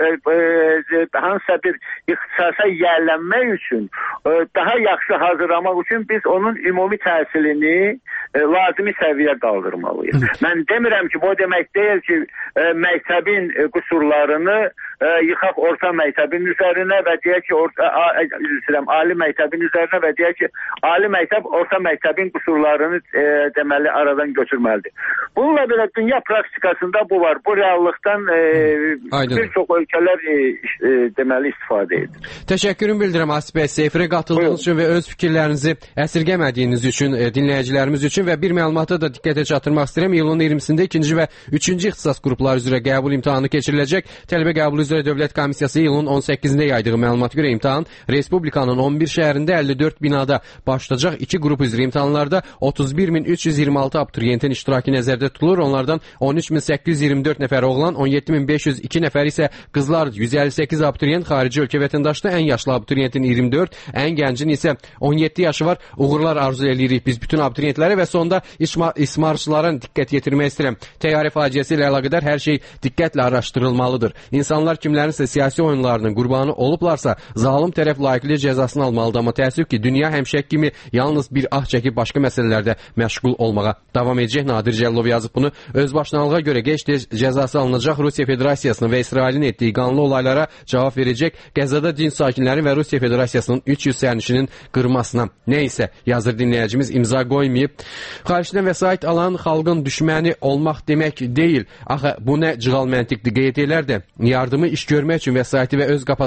hansısa bir ixtisasa yiyələnmək üçün daha yaxşı hazırlamaq üçün biz onun ümumi təhsilini lazımi səviyyə qaldırmalıyıq. Mən demirəm ki, bu demək deyil ki, məktəbin qüsurlarını yıxaq orta məktəbin üzərinə və deyək ki, ali məktəbin üzərinə və deyək ki, ali məktəb orta məktəbin qüsurlarını deməli aradan götürməlidir. Bununla belə dünya praktikasında bu var. Bu reallıqdan bir çox ölkələr deməli istifadə edir. Təşəkkürüm bildirəm Asif bəy, efirə qatıldığınız üçün və öz fikirlərinizi əsirgəmədiyiniz üçün dinləyicilərimiz üçün və bir məlumata da diqqətə çatdırmaq istəyirəm. İyulun 20-sində 2-ci və 3-cü ixtisas qrupları üzrə qəbul imtahanı keçiriləcək. Tələbə qəbulu üzrə Dövlət Komissiyası iyulun 18-də yaydığı məlumata görə imtahan Respublikanın 11 şəhərində 54 binada başlayacaq. 2 qrup üzrə imtahanlarda 31.326 abituriyentin iştirakı nəzərdə tutulur. Onlardan 13.824 nəfər oğlan, 17.502 nəfər isə qızlar. 158 abituriyent xarici ölkə vətəndaşdır. Ən yaşlı abituriyentin 24, ən gəncin isə 17 yaşı var. Uğurlar arzu edirik biz bütün abituriyentlərə və sonda ismarçıların diqqət yetirmək istəyirəm. Təyyarə faciəsi ilə əlaqədar hər şey diqqətlə araşdırılmalıdır. İnsanlar kimlərinsə siyasi oyunlarının qurbanı olublarsa, zalım tərəf layiqli cəzasını almalıdır. Amma təəssüf ki, dünya həmişəki kimi yalnız bir çəkib başqa məsələlərdə məşğul olmağa davam edəcək. Nadir Cəllov yazıb bunu. Özbaşınalığa görə gec-tez cəzası alınacaq. Rusiya Federasiyasının və İsrailin etdiyi qanlı olaylara cavab verəcək. Qəzzada dinc sakinləri və Rusiya Federasiyasının 300 sərnişinin qırmasına nə isə yazır dinləyicimiz, imza qoymayıb. Xaricdən vəsait alan xalqın düşməni olmaq demək deyil. Axı bu nə cığal məntiqdir qeyd elər də, yardımı iş görmək üçün vəsaiti və öz